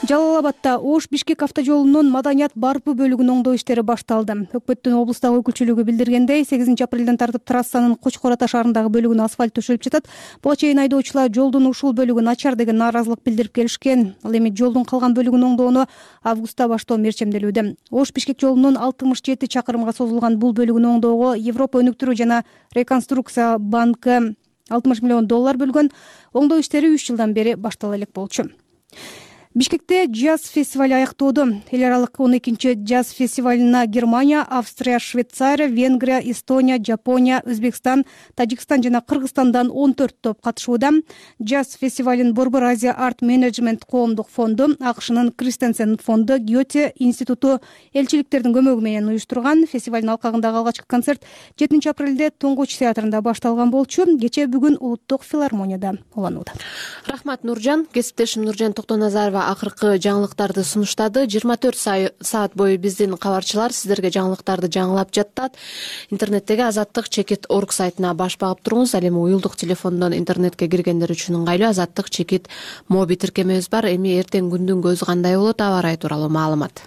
Жалал Абадда Ош Бишкек автожолунун маданият барпы бөлүгүнүн оңдоо иштери башталды. Өкмөттүн облустагы өкүлчүлүгү билдиргендей, 8 апрелден тартып трассанын Кочкор Ата шаарындагы бөлүгүнө асфальт төшөлүп жатат. Буга чейин айдоочулар жолдун ушул бөлүгү начар деген нааразылык билдирип келишкен. Ал эми жолдун калган бөлүгүн оңдоону августта баштоо мерчемделүүдө. Ош Бишкек жолунун 67 чакырымга созулган бул бөлүгүн оңдоого Европа өнүктүрүү жана реконструкция банкы $60 миллион бөлгөн. Оңдоо иштери 3 жылдан бери баштала элек болчу. Бишкекте джаз фестивали аяктоодо. Эл аралык 12-чи джаз фестивалына Германия, Австрия, Швейцария, Венгрия, Эстония, Жапония, Өзбекстан, Тажикстан жана Кыргызстандан 14 топ катышууда. Джаз фестивалын Борбор Азия Арт Менеджмент коомдук фонду, АКШнын Кристенсен фонду, Гёте институту элчиликтердин көмөгү менен уюштурган. Фестивалдын алкагындагы алгачкы концерт 7 апрелде Тоңгоч театрында башталган болчу. Кечээ бүгүн Улуттук филармонияда уланууда. Рахмат Нуржан. Кесиптешим Нуржан Токтоназарова акыркы жаңылыктарды сунуштады. 24 саат бою биздин кабарчылар сиздерге жаңылыктарды жаңылап жаттат. Интернеттеги azattik.org сайтына баш багып туруңуз. Ал эми уюлдук телефондон интернетке киргендер үчүн ыңгайлуу azattik.org моби тиркемебиз бар. Эми эртең күндүн көзү кандай болот, аба ырайы тууралуу маалымат.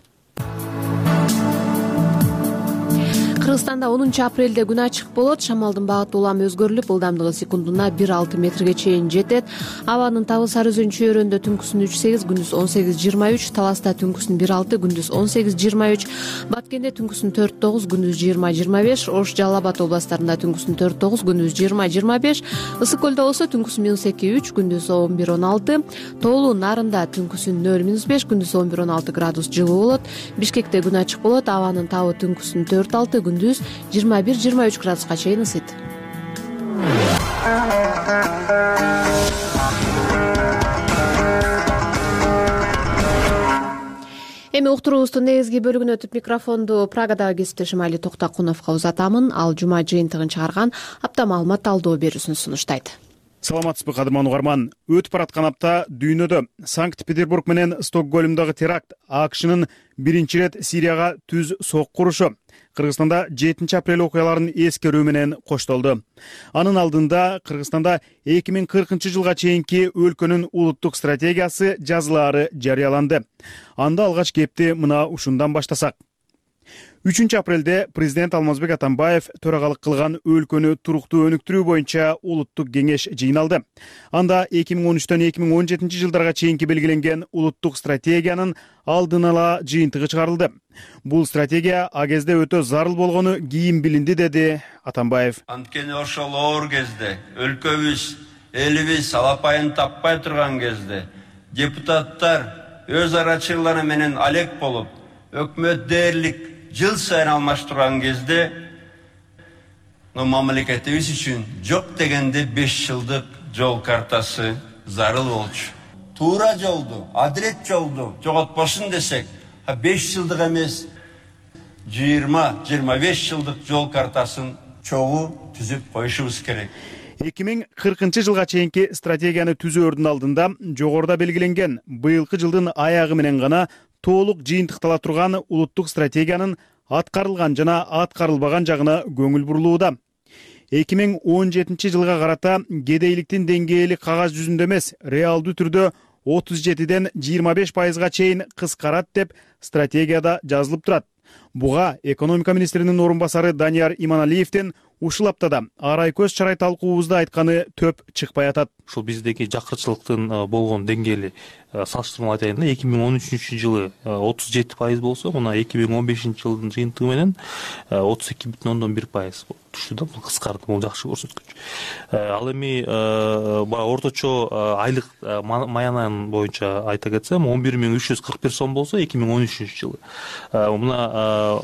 Кыргызстанда 10 апрелде күн ачык болот. Шамалдын багыты улам өзгөрүлүп, ылдамдыгы секундуна 1-6 метрге чейин жетет. Абанын табы Сары Өзөн чөйрөндө түнкүсүн 3-8, күндүз 18-23, Таласта түнкүсүн 1-6, күндүз 18-23, Баткенде түнкүсүн 4-9, күндүз 20-25, Ош, Жалал Абад областарында түнкүсүн 4-9, күндүз 20-25, Ысык көлдө болсо түнкүсүн -2-3, күндүз 11-16, Тоолуу Нарында түнкүсүн 0-5, күндүз 11-16 градус жылуу болот. Бишкекте күн ачык болот. Абанын табы түнкүсүн 4-6, күндүз 21-23 градуска чейин ысыйт. Эми уктуруубуздун негизги бөлүгүнө өтүп микрофонду Прагадагы кесиптешим Али Токтакуновго узатамын. Ал жума жыйынтыгын чыгарган апта маалымат талдоо берүүсүн сунуштайт. Саламатсызбы кадырман угарман. Өтүп бараткан апта дүйнөдө Санкт-Петербург менен Стокгольмдогу теракт, АКШнын биринчи ирет Сирияга түз сокку урушу, Кыргызстанда 7 апрель окуяларын эскерүү менен коштолду. Анын алдында Кыргызстанда 2040 жылга чейинки өлкөнүн улуттук стратегиясы жазылаары жарыяланды. Анда алгач кепти мына ушундан баштасак. 3 апрелде президент Алмазбек Атамбаев төрагалык кылган өлкөнү туруктуу өнүктүрүү боюнча улуттук кеңеш жыйналды. Анда 2013-төн 2017 жылдарга чейинки белгиленген улуттук стратегиянын алдын ала жыйынтыгы чыгарылды. Бул стратегия а кезде өтө зарыл болгону кийин билинди, деди Атамбаев. Анткени ошол оор кезде өлкөбүз, элибиз алапайын таппай турган кезде депутаттар өз арачылары менен алек болуп, өкмөт дээрлик жыл сайын алмаштырган кезде мамлекетибиз үчүн жок дегенде 5 жылдык жол картасы зарыл болчу. Туура жолду, адилет жолду жоготпошун десек, 5 жылдык эмес 20-25 жылдык жол картасын чогуу түзүп коюшубуз керек. 2040 жылга чейинки стратегияны түзүүрдүн алдында жогоруда белгиленген быйылкы жылдын аягы менен гана толук жыйынтыктала турган улуттук стратегиянын аткарылган жана аткарылбаган жагына көңүл бурулууда. 2017 жылга карата кедейликтин деңгээли кагаз жүзүндө эмес, реалдуу түрдө 37ден 25%га чейин кыскарат деп стратегияда жазылып турат. Буга экономика министринин орун басары Данияр Иманалиевдин ушул аптада арай көз чарай талкуубузда айтканы төп чыкпай атат. Ушул биздеги жакырчылыктын болгон деңгээли салыштырмалуу айтайын да, 2013 жылы 37% болсо, мына 2015 жылдын жыйынтыгы менен 32,1% түштү да. Бул кыскарды, бул жакшы көрсөткүч. Ал эми орточо айлык маянанын боюнча айта кетсем 11.341 сом болсо 2013 жылы мына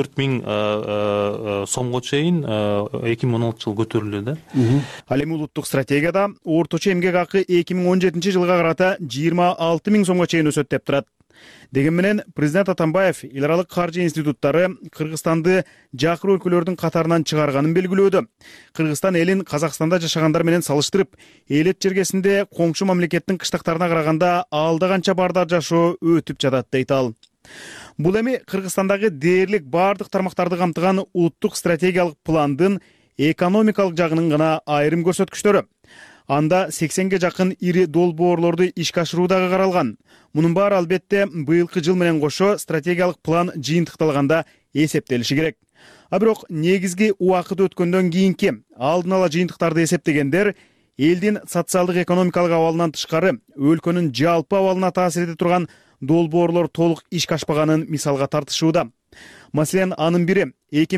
14.000 сомго чейин 2016 жыл көтөрүлдү да. Ал эми улуттук стратегияда орточо эмгек акы 2017 жылга карата 26.000 сомго чейин өсөт деп турат. Деген менен президент Атамбаев эл аралык каржы институттары Кыргызстанды жакыр өлкөлөрдүн катарынан чыгарганын белгилөөдө. Кыргызстан элин Казакстанда жашагандар менен салыштырып, элет жергесинде коңшу мамлекеттин кыштактарына караганда алда канча бардар жашоо өтүп жатат дейт ал. Бул эми Кыргызстандагы дээрлик бардык тармактарды камтыган улуттук стратегиялык пландын экономикалык жагынын гана айрым көрсөткүчтөрү. Анда 80ге жакын ири долбоорлорду ишке ашыруу дагы каралган. Мунун баары албетте быйылкы жыл менен кошо стратегиялык план жыйынтыкталганда эсептелиши керек. А бирок негизги убакыт өткөндөн кийинки алдын ала жыйынтыктарды эсептегендер элдин социалдык экономикалык абалынан тышкары өлкөнүн жалпы абалына таасир эте турган долбоорлор толук ишке ашпаганын мисалга тартышууда. Маселен, анын бири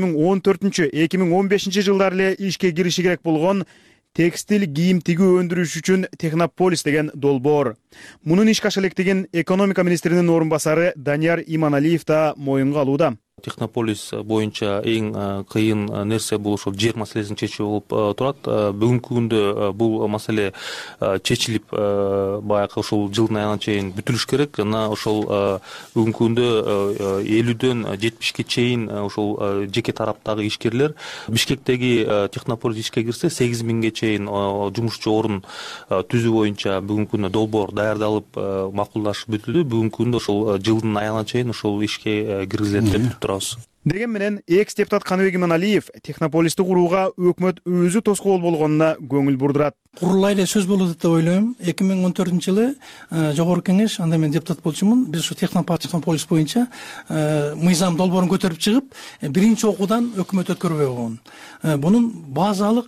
2014-2015 жылдары эле ишке кириши керек болгон текстил кийим тигүү өндүрүш үчүн Технополис деген долбоор. Мунун ишке аша электигин экономика министринин орун басары Данияр Иманалиев да моюнга алууда. Технополис боюнча эң кыйын нерсе бул ошол жер маселесин чечүү болуп турат. Бүгүнкү күндө бул маселе чечилип, баягы ошол жылдын аягына чейин бүтүлүш керек. Жана ошол бүгүнкү күндө 50дөн 70ке чейин ошол жеке тараптагы ишкерлер Бишкектеги Технополис ишке кирсе 8000ге чейин жумушчу орун түзүү боюнча бүгүнкү күндө долбоор даярдалып, макулдашып бүтүлдү. Бүгүнкү күндө ошол жылдын аягына чейин ошол ишке киргизилет деп турабыз. Деген менен экс-депутат Каныбек Иманалиев Технополисти курууга өкмөт өзү тоскоол болгонуна көңүл бурдурат. Курулай эле сөз болот деп ойлойм. 2014-жылы жогорку кеңеш, анда мен депутат болчумун. Биз ушу Технополис боюнча мыйзам долбоорун көтөрүп чыгып, биринчи окуудан өкмөт өткөрбөй койгон. Бунун базалык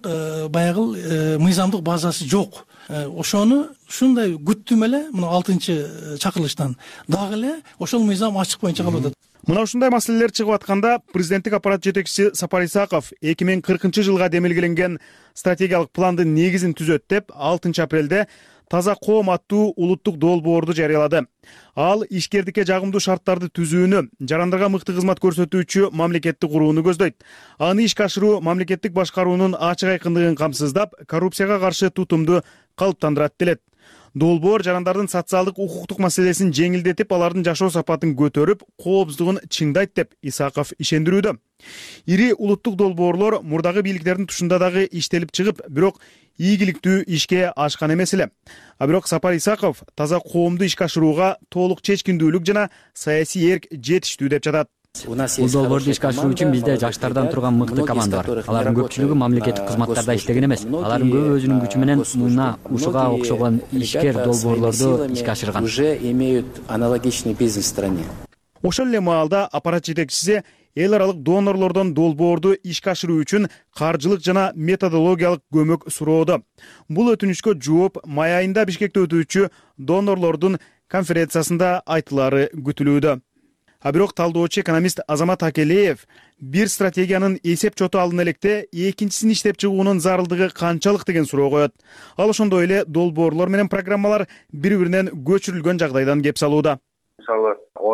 баягы мыйзамдык базасы жок. Ошону ушундай күттүм эле, мына 6-чакырылыштан дагы эле ошол мыйзам ачык боюнча калып атат. Мына ушундай маселелер чыгып атканда президенттик аппарат жетекчиси Сапар Исаков 2040-жылга демилгеленген стратегиялык пландын негизин түзөт деп 6 апрелде Таза коом аттуу улуттук долбоорду жарыялады. Ал ишкердикке жагымдуу шарттарды түзүүнү, жарандарга мыкты кызмат көрсөтүүчү мамлекетти курууну көздөйт. Аны ишке ашыруу мамлекеттик башкаруунун ачык айкындыгын камсыздап, коррупцияга каршы тутумду калыптандырат делет. Долбоор жарандардын социалдык укуктук маселесин жеңилдетип, алардын жашоо сапатын көтөрүп, коопсуздугун чыңдайт деп Исаков ишендирүүдө. Ири улуттук долбоорлор мурдагы бийликтердин тушунда дагы иштелип чыгып, бирок ийгиликтүү ишке ашкан эмес эле. А бирок Сапар Исаков таза коомду ишке ашырууга толук чечкиндүүлүк жана саясий эрк жетиштүү деп жатат. Бул долбоорду ишке ашыруу үчүн бизде жаштардан турган мыкты команда бар. Алардын көпчүлүгү мамлекеттик кызматтарда иштеген эмес. Алардын көбү өзүнүн күчү менен мына ушуга окшогон ишкер долбоорлорду ишке ашырган. Уже имеют аналогичный бизнес в стране. Ошол эле маалда аппарат жетекчиси эл аралык донорлордон долбоорду ишке ашыруу үчүн каржылык жана методологиялык көмөк суроодо. Бул өтүнүчкө жооп май айында Бишкекте өтүүчү донорлордун конференциясында айтылары күтүлүүдө. А бирок талдоочу экономист Азамат Акелеев бир стратегиянын эсеп чоту алына электе экинчисин иштеп чыгуунун зарылдыгы канчалык деген суроо коет. Ал ошондой эле долбоорлор менен программалар бири-биринен көчүрүлгөн жагдайдан кеп салууда. Мисалы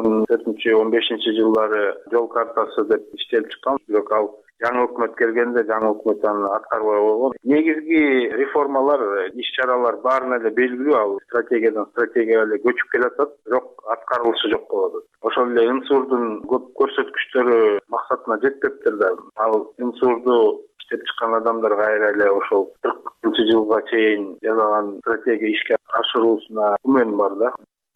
14-15 жылдары жол картасы деп иштелип чыккан, бирок ал жаңы өкмөт келгенде жаңы өкмөт аны аткарбай койгон. Негизги реформалар, иш-чаралар баарына эле белгилүү, ал стратегияга эле көчүп келатат, бирок аткарылышы жок болот. Ошол эле МСУРдун көп көрсөткүчтөрү максатына жетпептир да. Ал МСУРду иштеп чыккан адамдар кайра эле ошол 40-жылга чейин жасаган стратегия ишке ашыруусуна күмөн бар да.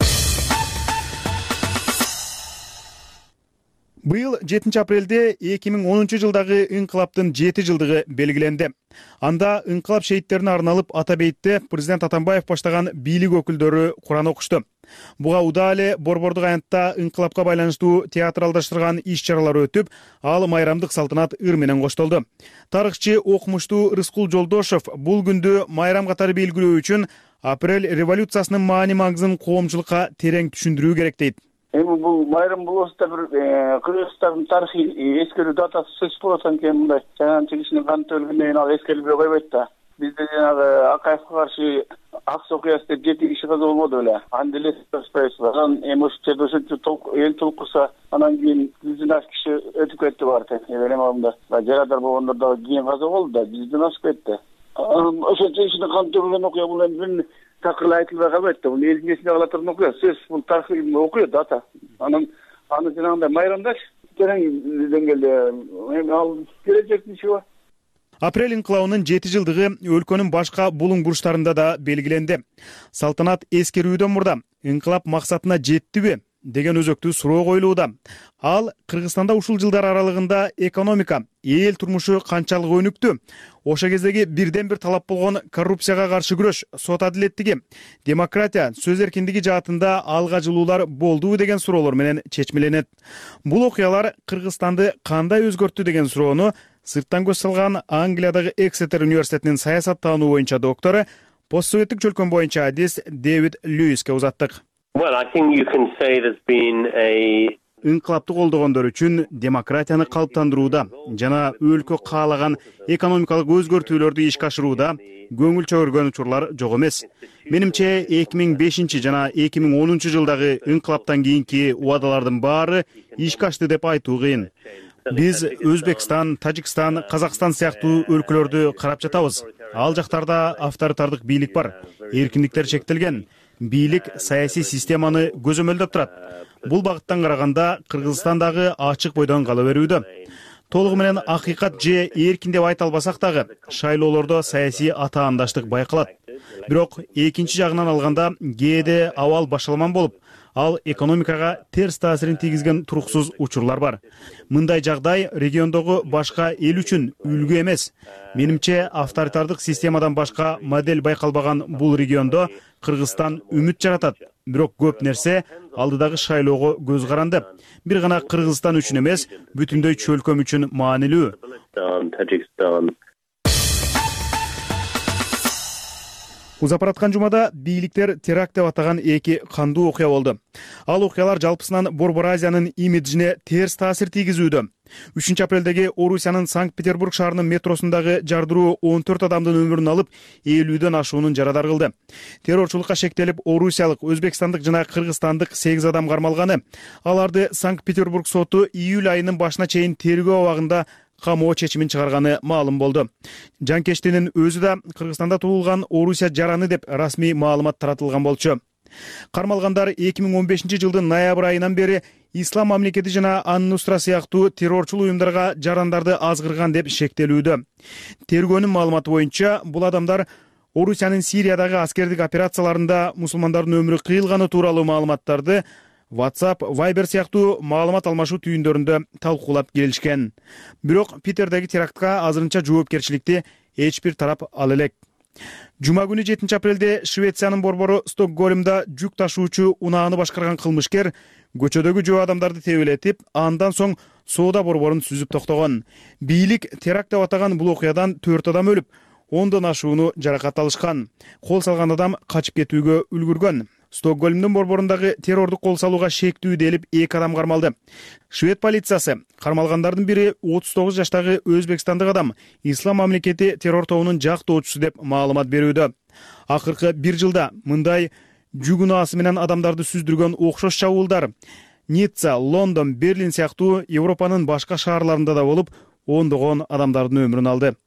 Быйыл 7 апрелде 2010 жылдагы инкылаптын 7 жылдыгы белгиленди. Анда инкылап шейиттерине арналып Атабейтте президент Атамбаев баштаган бийлик өкүлдөрү Куран окушту. Буга удаа эле Борбордук аянтта инкылапка байланыштуу театралдаштырган иш-чаралар өтүп, ал майрамдык салтанат ыр менен коштолду. Тарыхчы окумуштуу Рыскул Жолдошов бул күндү майрам катары белгилөө үчүн апрель революциясынын маани-маңызын коомчулукка терең түшүндүрүү керек дейт. Бул майрам болсо да бир Кыргызстандын тарыхый эскерүү датасы сөз болот экен, мындай жаган чигишинин кантип өлгөндөн кийин ал эскерилбей койбойт да. Бизде жанагы Акаевге каршы Акс окуясы деп 7 киши каза болбоду беле. Анда эле спайсыздар. Анан эми ошол жерде ошончо эл толкурса, анан кийин 100дөн ашык киши өтүп кетти бар экен. Элем алдында жарадар болгондор дагы кийин каза болду да, 100дөн ашык кетти. Ошол чигишинин кантип өлгөн окуя бул эми такыр айтылбай калбайт да. Бул элдин эсинде кала турган окуя, сөз бул тарыхый окуя дата. Аны жанагындай майрамдаш терең деңгээлде эми ал келечектин иши бар. Апрель инкылабынын 7 жылдыгы өлкөнүн башка булуң бурчтарында да белгиленди. Салтанат эскерүүдөн мурда инкылап максатына жеттиби? деген өзөктүү суроо коюлууда. Ал Кыргызстанда ушул жылдар аралыгында экономика, эл турмушу канчалык өнүктү? Ошо кездеги бирден бир талап болгон коррупцияга каршы күрөш, сот адилеттиги, демократия, сөз эркиндиги жаатында алга жылуулар болдубу деген суроолор менен чечмеленет. Бул окуялар Кыргызстанды кандай өзгөрттү деген суроону сырттан көз салган Англиядагы Эксетер университетинин саясаттануу боюнча доктору, постсоветтик чөлкөн боюнча адис Дэвид Льюиске узаттык. Инкылапты колдогондор үчүн демократияны калыптандырууда жана өлкө каалаган экономикалык өзгөртүүлөрдү ишке ашырууда көңүл чөгөргөн учурлар жок эмес. Менимче 2005 жана 2010 жылдагы инкылаптан кийинки убадалардын баары ишке ашты деп айтуу кыйын. Биз Өзбекстан, Тажикстан, Казакстан сыяктуу өлкөлөрдү карап жатабыз. Ал жактарда авторитардык бийлик бар, эркиндиктер чектелген, бийлик саясий системаны көзөмөлдөп турат. Бул багыттан караганда Кыргызстандагы ачык бойдон кала берүүдө. Толугу менен акыйкат же эркин деп айта албасак дагы, шайлоолордо саясий атаандаштык байкалат. Бирок экинчи жагынан алганда кээде абал башаламан болуп, ал экономикага терс таасирин тийгизген туруксуз учурлар бар. Мындай жагдай региондогу башка эл үчүн үлгү эмес. Менимче авторитардык системадан башка модель байкалбаган бул региондо Кыргызстан үмүт жаратат. Бирок көп нерсе алдыдагы шайлоого көз каранды. Бир гана Кыргызстан үчүн эмес, бүтүндөй чөлкөм үчүн маанилүү. Узапараткан жумада бийликтер теракт деп атаган эки кандуу окуя болду. Ал окуялар жалпысынан Борбор Азиянын имиджине терс таасир тийгизүүдө. 3 апрелдеги Орусиянын Санкт-Петербург шаарынын метросундагы жардыруу 14 адамдын өмүрүн алып, 50дөн ашуунун жарадар кылды. Террорчулукка шектелип, орусиялык, өзбекстандык жана кыргызстандык 8 адам кармалганы. Аларды Санкт-Петербург соту июль айынын башына чейин тергөө абагында камоо чечимин чыгарганы маалым болду. Жанкештинин өзү да Кыргызстанда туулган Орусия жараны деп расмий маалымат таратылган болчу. Кармалгандар 2015 жылдын ноябрь айынан бери Ислам мамлекети жана Ан-Нусра сыяктуу террорчул уюмдарга жарандарды азгырган деп шектелүүдө. Тергөөнүн маалыматы боюнча бул адамдар Орусиянын Сириядагы аскердик операцияларында мусулмандардын өмүрү кыйылганы тууралуу маалыматтарды WhatsApp, Viber сыяктуу маалымат алмашуу түйүндөрүндө талкуулап келишкен. Бирок Питердеги терактка азырынча жоопкерчиликти эч бир тарап ала элек. Жума күнү 7 апрелде Швециянын борбору Стокгольмда жүк ташуучу унааны башкарган кылмышкер көчөдөгү жөө адамдарды тебелетип, андан соң соода борборун сүзүп токтогон. Бийлик теракт деп атаган бул окуядан 4 адам өлүп, 10дон ашууну жаракат алышкан. Кол салган адам качып кетүүгө үлгүргөн. Стокгольмдун борборундагы террордук кол салууга шектүү делип 2 адам кармалды. Швед полициясы кармалгандардын бири 39 жаштагы өзбекстандык адам, Ислам мамлекети террор тобунун жактоочусу деп маалымат берүүдө. Акыркы 1 жылда мындай жүк унаасы менен адамдарды сүздүргөн окшош чабуулдар Ницца, Лондон, Берлин сыяктуу Европанын башка шаарларында да болуп, ондогон адамдардын өмүрүн алды.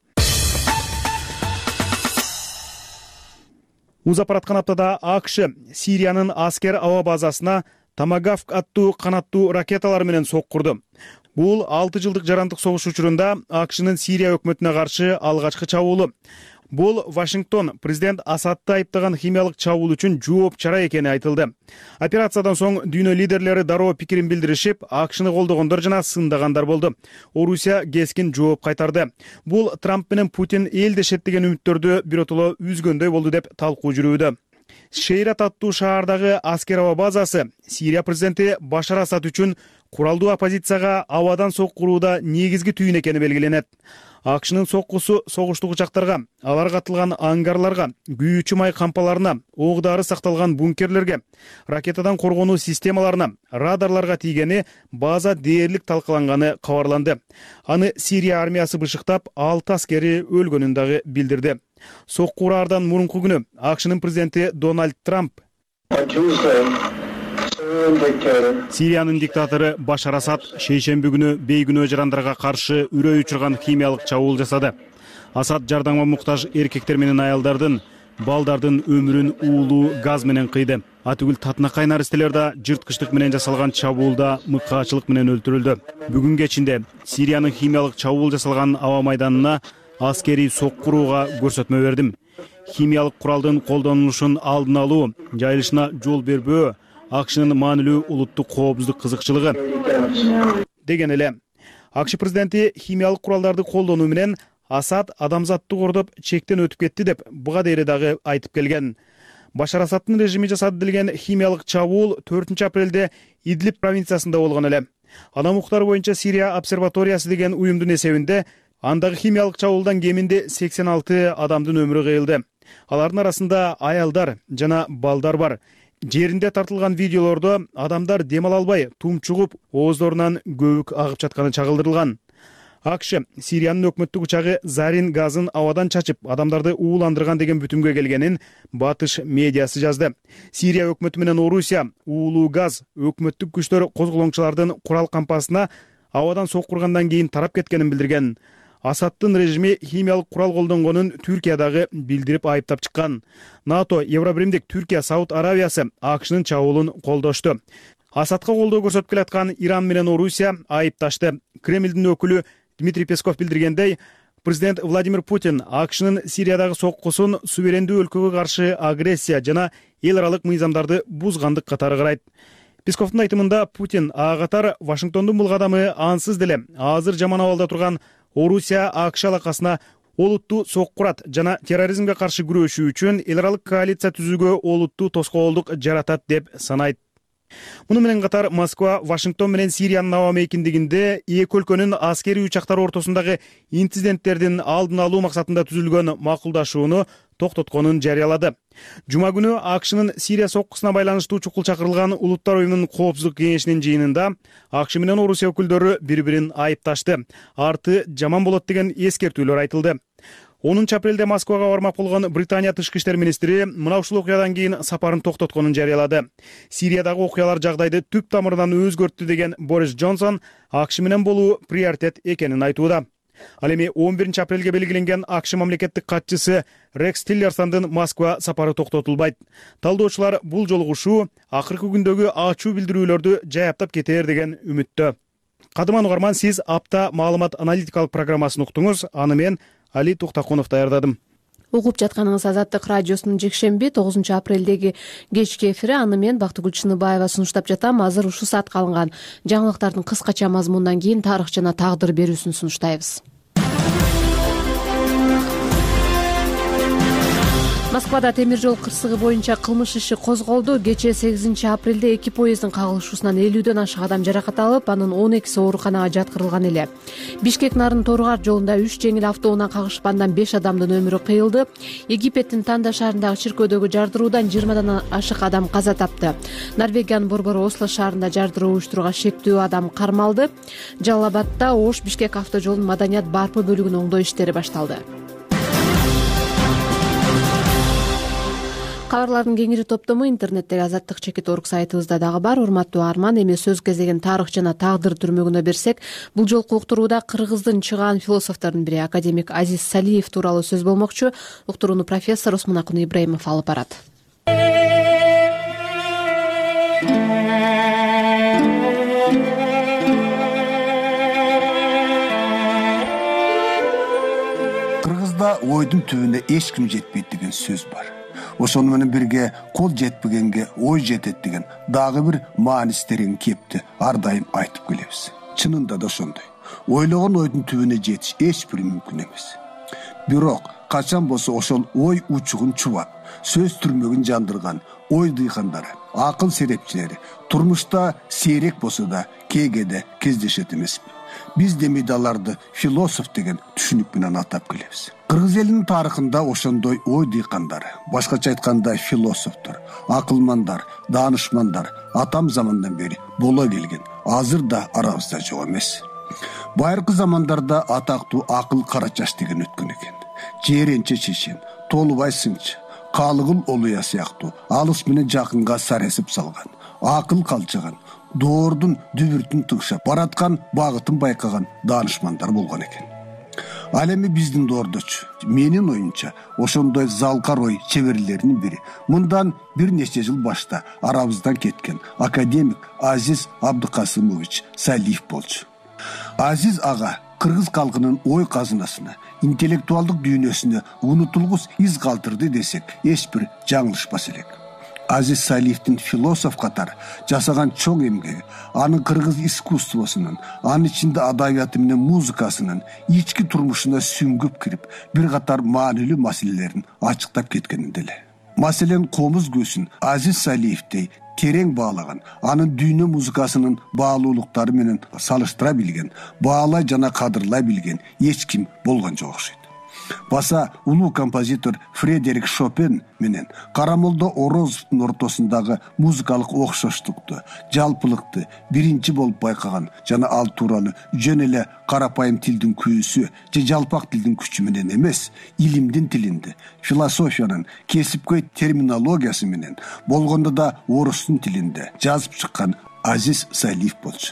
Узапараткан аптада АКШ Сириянын аскер аба базасына Томагавк аттуу канаттуу ракеталар менен соккурду. Бул 6 жылдык жарандык согуш учурунда АКШнын Сирия өкмөтүнө каршы алгачкы чабуулу. Бул Вашингтон президент Асадты айыптаган химиялык чабуул үчүн жооп чара экени айтылды. Операциядан соң дүйнө лидерлери дароо пикирин билдиришип, АКШны колдогондор жана сындагандар болду. Орусия кескин жооп кайтарды. Бул Трамп менен Путин элдешет деген үмүттөрдү биротоло үзгөндөй болду деп талкуу жүрүүдө. Шейрат аттуу шаардагы аскер аба базасы Сирия президенти Башар Асад үчүн куралдуу оппозицияга абадан соккурууда негизги түйүн экени белгиленет. АКШнын соккусу согуштук учактарга, алар катылган ангарларга, күйүүчү май кампаларына, ок-дары сакталган бункерлерге, ракетадан коргонуу системаларына, радарларга тийгени база дээрлик талкаланганы кабарланды. Аны Сирия армиясы бышыктап, 6 аскери өлгөнүн дагы билдирди. Соккураардан мурунку күнү АКШнын президенти Дональд Трамп Сириянын диктатору Башар Асад шейшемби күнү бейгүнөө жарандарга каршы үрөй учурган химиялык чабуул жасады. Асад жардамга муктаж эркектер менен аялдардын, балдардын өмүрүн уулуу газ менен кыйды. Атүгүл татынакай наристелер да жырткычтык менен жасалган чабуулда мыкаачылык менен өлтүрүлдү. Бүгүн кечинде Сириянын химиялык чабуул жасалган аба майданына аскери соккурууга көрсөтмө бердим. Химиялык куралдын колдонулушун алдын алуу, жайылышына жол бербөө, акшнын маанилүү улуттук коопсуздук кызыкчылыгы деген эле. АКШ президенти химиялык куралдарды колдонуу менен Асад адамзатты кордоп чектен өтүп кетти деп буга дейре дагы айтып келген. Башар Асаддын режими жасады делген химиялык чабуул 4 апрелде Идлиб провинциясында болгон эле. Адам укуктары боюнча Сирия обсерваториясы деген уюмдун эсебинде андагы химиялык чабуулдан кеминде 86 адамдын өмүрү кыйылды. Алардын арасында аялдар жана балдар бар. Жеринде тартылган видеолордо адамдар дем ала албай, тумчугуп, ооздорунан көбүк агып жатканы чагылдырылган. АКШ Сириянын өкмөттүк учагы зарин газын абадан чачып, адамдарды ууландырган деген бүтүмгө келгенин батыш медиасы жазды. Сирия өкмөтү менен Орусия уулуу газ өкмөттүк күчтөр козголоңчулардын курал кампасына абадан соккургандан кийин тарап кеткенин билдирген. Асаддын режими химиялык курал колдонгонун Түркия дагы билдирип айыптап чыккан. НАТО, Евробиримдик Түркия, Сауд Аравиясы АКШнын чабуулун колдошту. Асадка колдоо көрсөтүп келаткан Иран менен Орусия айыпташты. Кремлдин өкүлү Дмитрий Песков билдиргендей, президент Владимир Путин АКШнын Сириядагы соккусун суверендүү өлкөгө каршы агрессия жана эл аралык мыйзамдарды бузгандык катары карайт. Песковдун айтымында Путин ага катар Вашингтондун бул кадамы ансыз деле азыр жаман абалда турган Орусия АКШ алакасына олуттуу соккурат жана терроризмге каршы күрөшүү үчүн эл аралык коалиция түзүүгө олуттуу тоскоолдук жаратат деп санайт. Муну менен катар Москва Вашингтон менен Сириянын аба мейкиндигинде эки өлкөнүн аскерий учактары ортосундагы инциденттердин алдын алуу максатында түзүлгөн макулдашууну токтотконун жарыялады. Жума күнү АКШнын Сирия соккусуна байланыштуу чукул чакырылган Улуттар уюмунун коопсуздук кеңешинин жыйынында АКШ менен Орусия өкүлдөрү бири-бирин айыпташты. Арты жаман болот деген эскертүүлөр айтылды. 10 апрелде Москвага бармак болгон Британия тышкы иштер министри мына ушул окуядан кийин сапарын токтотконун жарыялады. Сириядагы окуялар жагдайды түп тамырынан өзгөрттү деген Борис Джонсон АКШ менен болуу приоритет экенин айтууда. Ал эми 11 апрелге белгиленген АКШ мамлекеттик катчысы Рекс Тиллерсондун Москва сапары токтотулбайт. Талдоочулар бул жолугушуу акыркы күндөгү ачуу билдирүүлөрдү жаяптап кетер деген үмүттө. Кадыман угарман, сиз апта маалымат аналитикалык программасын уктуңуз. Аны мен Али Туктакунов даярдадым. Угуп жатканыңыз Азаттык радиосунун жекшемби 9 апрелдеги кечки эфири. Аны мен Бактыгүл Чыныбаева сунуштап жатам. Азыр ушул саатка алынган жаңылыктардын кыскача мазмунунан кийин тарых жана тагдыр берүүсүн сунуштайбыз. Москвада темир жол кырсыгы боюнча кылмыш иши козголду. Кечээ 8 апрелде 2 поезддин кагылышуусунан 50дөн ашык адам жаракат алып, анын 12си ооруканага жаткырылган эле. Бишкек Нарын Торгар жолунда 3 жеңил автоунаа кагышкандан 5 адамдын өмүрү кыйылды. Египеттин Танда шаарындагы чиркөөдөгү жардыруудан 20дан ашык адам каза тапты. Норвегиянын борбору Осло шаарында жардыруу уюштурууга шектүү адам кармалды. Жалал-Абадда Ош-Бишкек автожолунун маданият барпы бөлүгүнүн оңдоо иштери башталды. Кабарлардын кеңири топтому интернеттеги azattik.org сайтыбызда дагы бар. Урматтуу Арман, эми сөз кезеген тарых жана тагдыр түрмөгүнө берсек, бул жолку уктурууда Кыргыздын чыгаан философтордун бири академик Азиз Салиев тууралуу сөз болмокчу. Уктурууну профессор Осмонакун Ибраимов алып барат. Кыргызда ойдун түбүнө эч ким жетпейт деген сөз бар. Ошону менен бирге кол жетпегенге ой жетет деген дагы бир маанистерин кепти ар дайым айтып келебиз. Чынында да ошондой. Ойлогон ойдун түбүнө жетиш эч бир мүмкүн эмес. Бирок качан болсо ошол ой учугун чубап, сөз түрмөгүн жандырган ой дыйкандары, акыл серепчилери турмушта сейрек болсо да кээде кездешет эмеспи. Биз демейде аларды философ деген түшүнүк менен атап келебиз. Кыргыз элинин тарыхында ошондой ой дыйкандары, башкача айтканда философтор, акылмандар, даанышмандар атам замандан бери боло келген. Азыр да арабызда жок эмес. Байыркы замандарда атактуу Акыл Карачаш деген өткөн экен. Жеренче Чечен, Толубай Сынчы, Калыгул Олуя сыяктуу алыс менен жакынга саресип салган, акыл калчыган, доордун дүбүртүн тыгшап бараткан, багытын байкаган даанышмандар болгон экен. Ал эми биздин доордочу, менин оюмча, ошондой залкар ой чеберлеринин бири мындан бир нече жыл башта арабыздан кеткен академик Азиз Абдыкасымович Салиев болчу. Азиз ага кыргыз калкынын ой казынасына, интеллектуалдык дүйнөсүнө унутулгус из калтырды десек эч бир жаңылышпас элек. Азиз Салиевдин философ катары жасаган чоң эмгеги, анын кыргыз искусствосунун, анын ичинде адабияты менен музыкасынын ички турмушуна сүңгүп кирип, бир катар маанилүү маселелерин ачыктап кеткени деле. Маселен комуз көсүн Азиз Салиевдей терең баалаган, анын дүйнө музыкасынын баалуулуктары менен салыштыра билген, баалай жана кадырлай билген эч ким болгон жок окшойт. Баса улуу композитор Фредерик Шопен менен Карамолдо Орозовдун ортосундагы музыкалык окшоштукту, жалпылыкты биринчи болуп байкаган жана ал тууралуу жөн эле карапайым тилдин күйүүсү же жалпак тилдин күчү менен эмес, илимдин тилинде, философиянын кесипкөй терминологиясы менен, болгондо да орустун тилинде жазып чыккан Азиз Салиев болчу.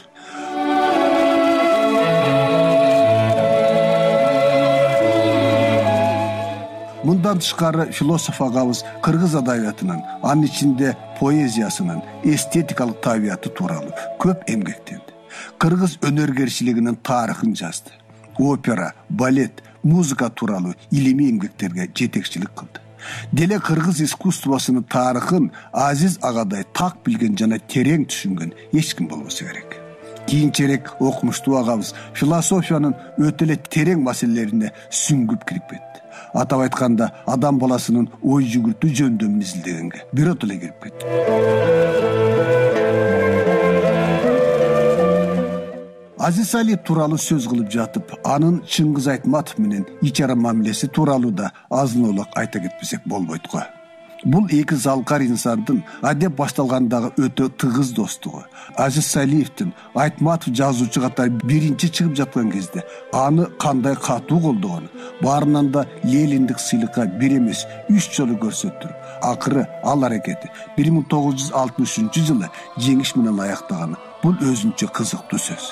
Мындан тышкары философ агабыз кыргыз адабиятынын, анын ичинде поэзиясынын эстетикалык табияты тууралуу көп эмгектенди. Кыргыз өнөргерчилигинин тарыхын жазды. Опера, балет, музыка тууралуу илимий эмгектерге жетекчилик кылды. Деле кыргыз искусствосунун тарыхын Азиз агадай так билген жана терең түшүнгөн эч ким болбосо керек. Кийинчерээк окумуштуу агабыз философиянын өтө эле терең маселелерине сүңгүп кирип кетти. Атап айтканда, адам баласынын ой жүгүртүү жөндөмүн изилдегенге бирот эле кирип кетти. Азиз Салиев тууралуу сөз кылып жатып, анын Чыңгыз Айтматов менен ич ара мамилеси тууралуу да азын олак айта кетпесек болбойт го. Бул эки залкар инсандын адеп башталгандагы өтө тыгыз достугу. Азиз Салиевдин Айтматов жазуучу катары биринчи чыгып жаткан кезде аны кандай катуу колдогону, баарынан да Лениндик сыйлыкка бир эмес 3 жолу көрсөттүрүп, акыры ал аракети 1963-жылы жеңиш менен аяктаганы бул өзүнчө кызыктуу сөз.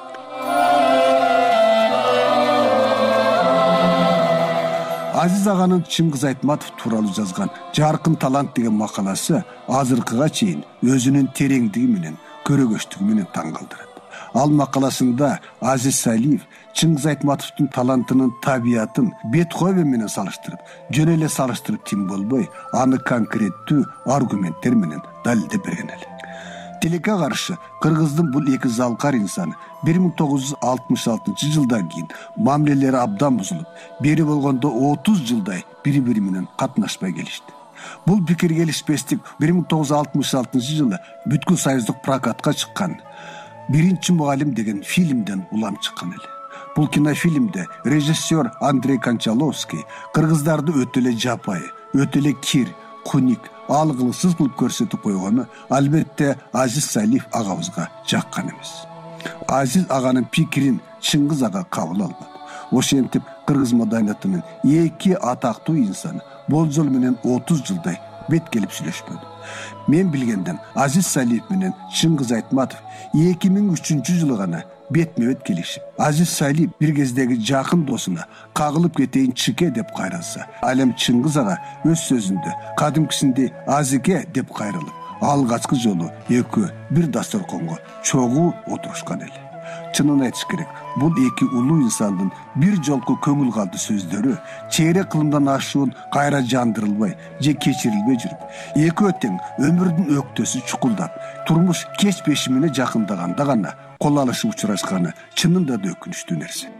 Азиз аганын Чыңгыз Айтматов тууралуу жазган «Жаркын талант» деген макаласы азыркыга чейин өзүнүн тереңдиги менен, көрөгөчтүгү менен таң калтырат. Ал макаласында Азиз Салиев Чыңгыз Айтматовдун талантынын табиятын Бетховен менен салыштырып, жөн эле салыштырып тим болбой, аны конкреттүү аргументтер менен далилдеп берген эле. Тилекке каршы кыргыздын бул эки залкар инсаны 1966-жылдан кийин мамилелери абдан бузулуп, бери болгондо 30 жылдай бири-бири менен катнашпай келишти. Бул пикир келишпестик 1966-жылы бүткүл союздук прокатка чыккан «Биринчи мугалим» деген фильмден улам чыккан эле. Бул кинофильмде режиссер Андрей Кончаловский кыргыздарды өтө эле жапайы, өтө эле кир, куник, алгылыксыз кылып көрсөтүп койгону албетте Азиз Салиев агабызга жаккан эмес. Азиз аганын пикирин Чыңгыз ага кабыл албады. Ошентип кыргыз маданиятынын эки атактуу инсаны болжол менен 30 жылдай бет келип сүйлөшпөдү. Мен билгенден Азиз Салиев менен Чыңгыз Айтматов 2003-жылы гана бетме-бет келишип, Азиз Салиев бир кездеги жакын досуна кагылып кетейин чыке деп кайрылса, ал эми Чыңгыз ага өз сөзүндө кадимкисиндей Азике деп кайрылып, алгачкы жолу экөө бир дасторконго чогуу отурушкан эле. Чынын айтыш керек, бул эки улуу инсандын бир жолку көңүл калды сөздөрү чейрек кылымдан ашуун кайра жандырылбай же кечирилбей жүрүп, экөө тең өмүрдүн өктөсү чукулдап, турмуш кеч бешимине жакындаганда гана кол алышы учурашканы чынында да өкүнүчтүү нерсе.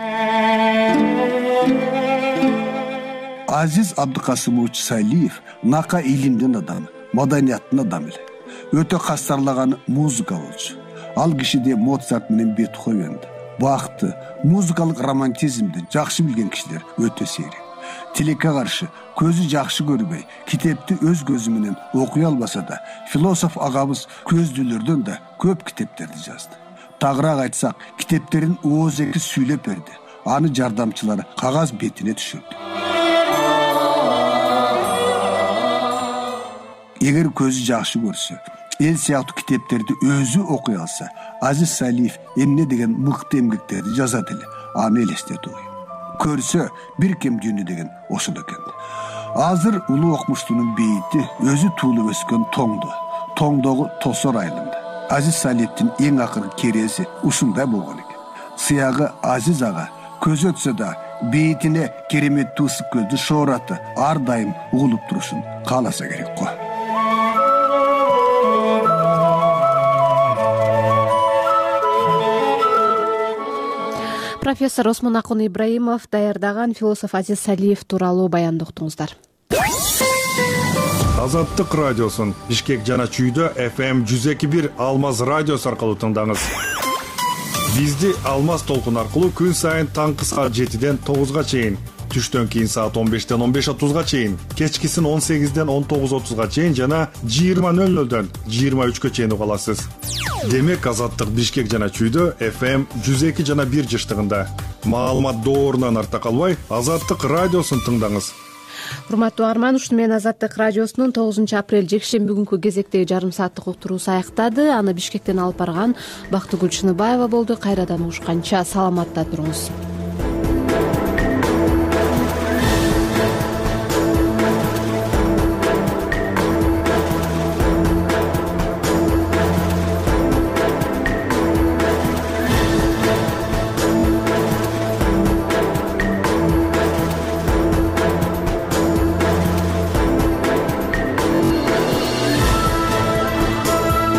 Азиз Абдыкасымович Салиев нака илимдин адамы, маданияттын адамы эле. Өтө кастарлаган музыка болчу. Ал кишиде Моцарт менен Бетховенди, Бахты, музыкалык романтизмди жакшы билген кишилер өтө сейрек. Тилекке каршы көзү жакшы көрбөй, китепти өз көзү менен окуй албаса да, философ агабыз көздүүлөрдөн да көп китептерди жазды. Тагыраак айтсак, китептерин ооз-эки сүйлөп берди. Аны жардамчылары кагаз бетине түшүрдү. Эгер көзү жакшы көрсө, эл сыяктуу китептерди өзү окуй алса, Азиз Салиев эмне деген мыкты эмгектерди жазат эле, аны элестетүү. Көрсө бир кем дүйнө деген ошол экен. Азыр улуу окумуштуунун бейити өзү туулуп өскөн Тоңдогу Тосор айылында. Азиз Салиевдин эң акыркы керези ушундай болгон экен. Сыягы Азиз ага көз өтсө да бейитине кереметтүү ысык көздү шоораты ар дайым угулуп турушун кааласа керек го. профессор Осмон Акун Ибраимов даярдаган философ Азиз Салиев тууралуу баянды уктуңуздар. Азаттык радиосун Бишкек жана Чүйдө FM 102.1 Алмаз радиосу аркылуу тыңдаңыз. Бизди Алмаз толкун аркылуу күн сайын таңкы саат 7ден 9га чейин, түштөн кийин саат 15ден 15:30га чейин, кечкисин 18ден 19:30га чейин жана 20:00дөн 23гө чейин уга аласыз. Демек Азаттык Бишкек жана Чүйдө FM 102 жана 1 жыштыгында. Маалымат доорунан арта калбай, Азаттык радиосун тыңдаңыз. Урматтуу угарман, ушуну менен Азаттык радиосунун 9 апрель жекшемби күнкү кезектеги жарым сааттык уктуруусу аяктады. Аны Бишкектен алып барган Бактыгүл Чыныбаева болду. Кайрадан угушканча саламатта туруңуз.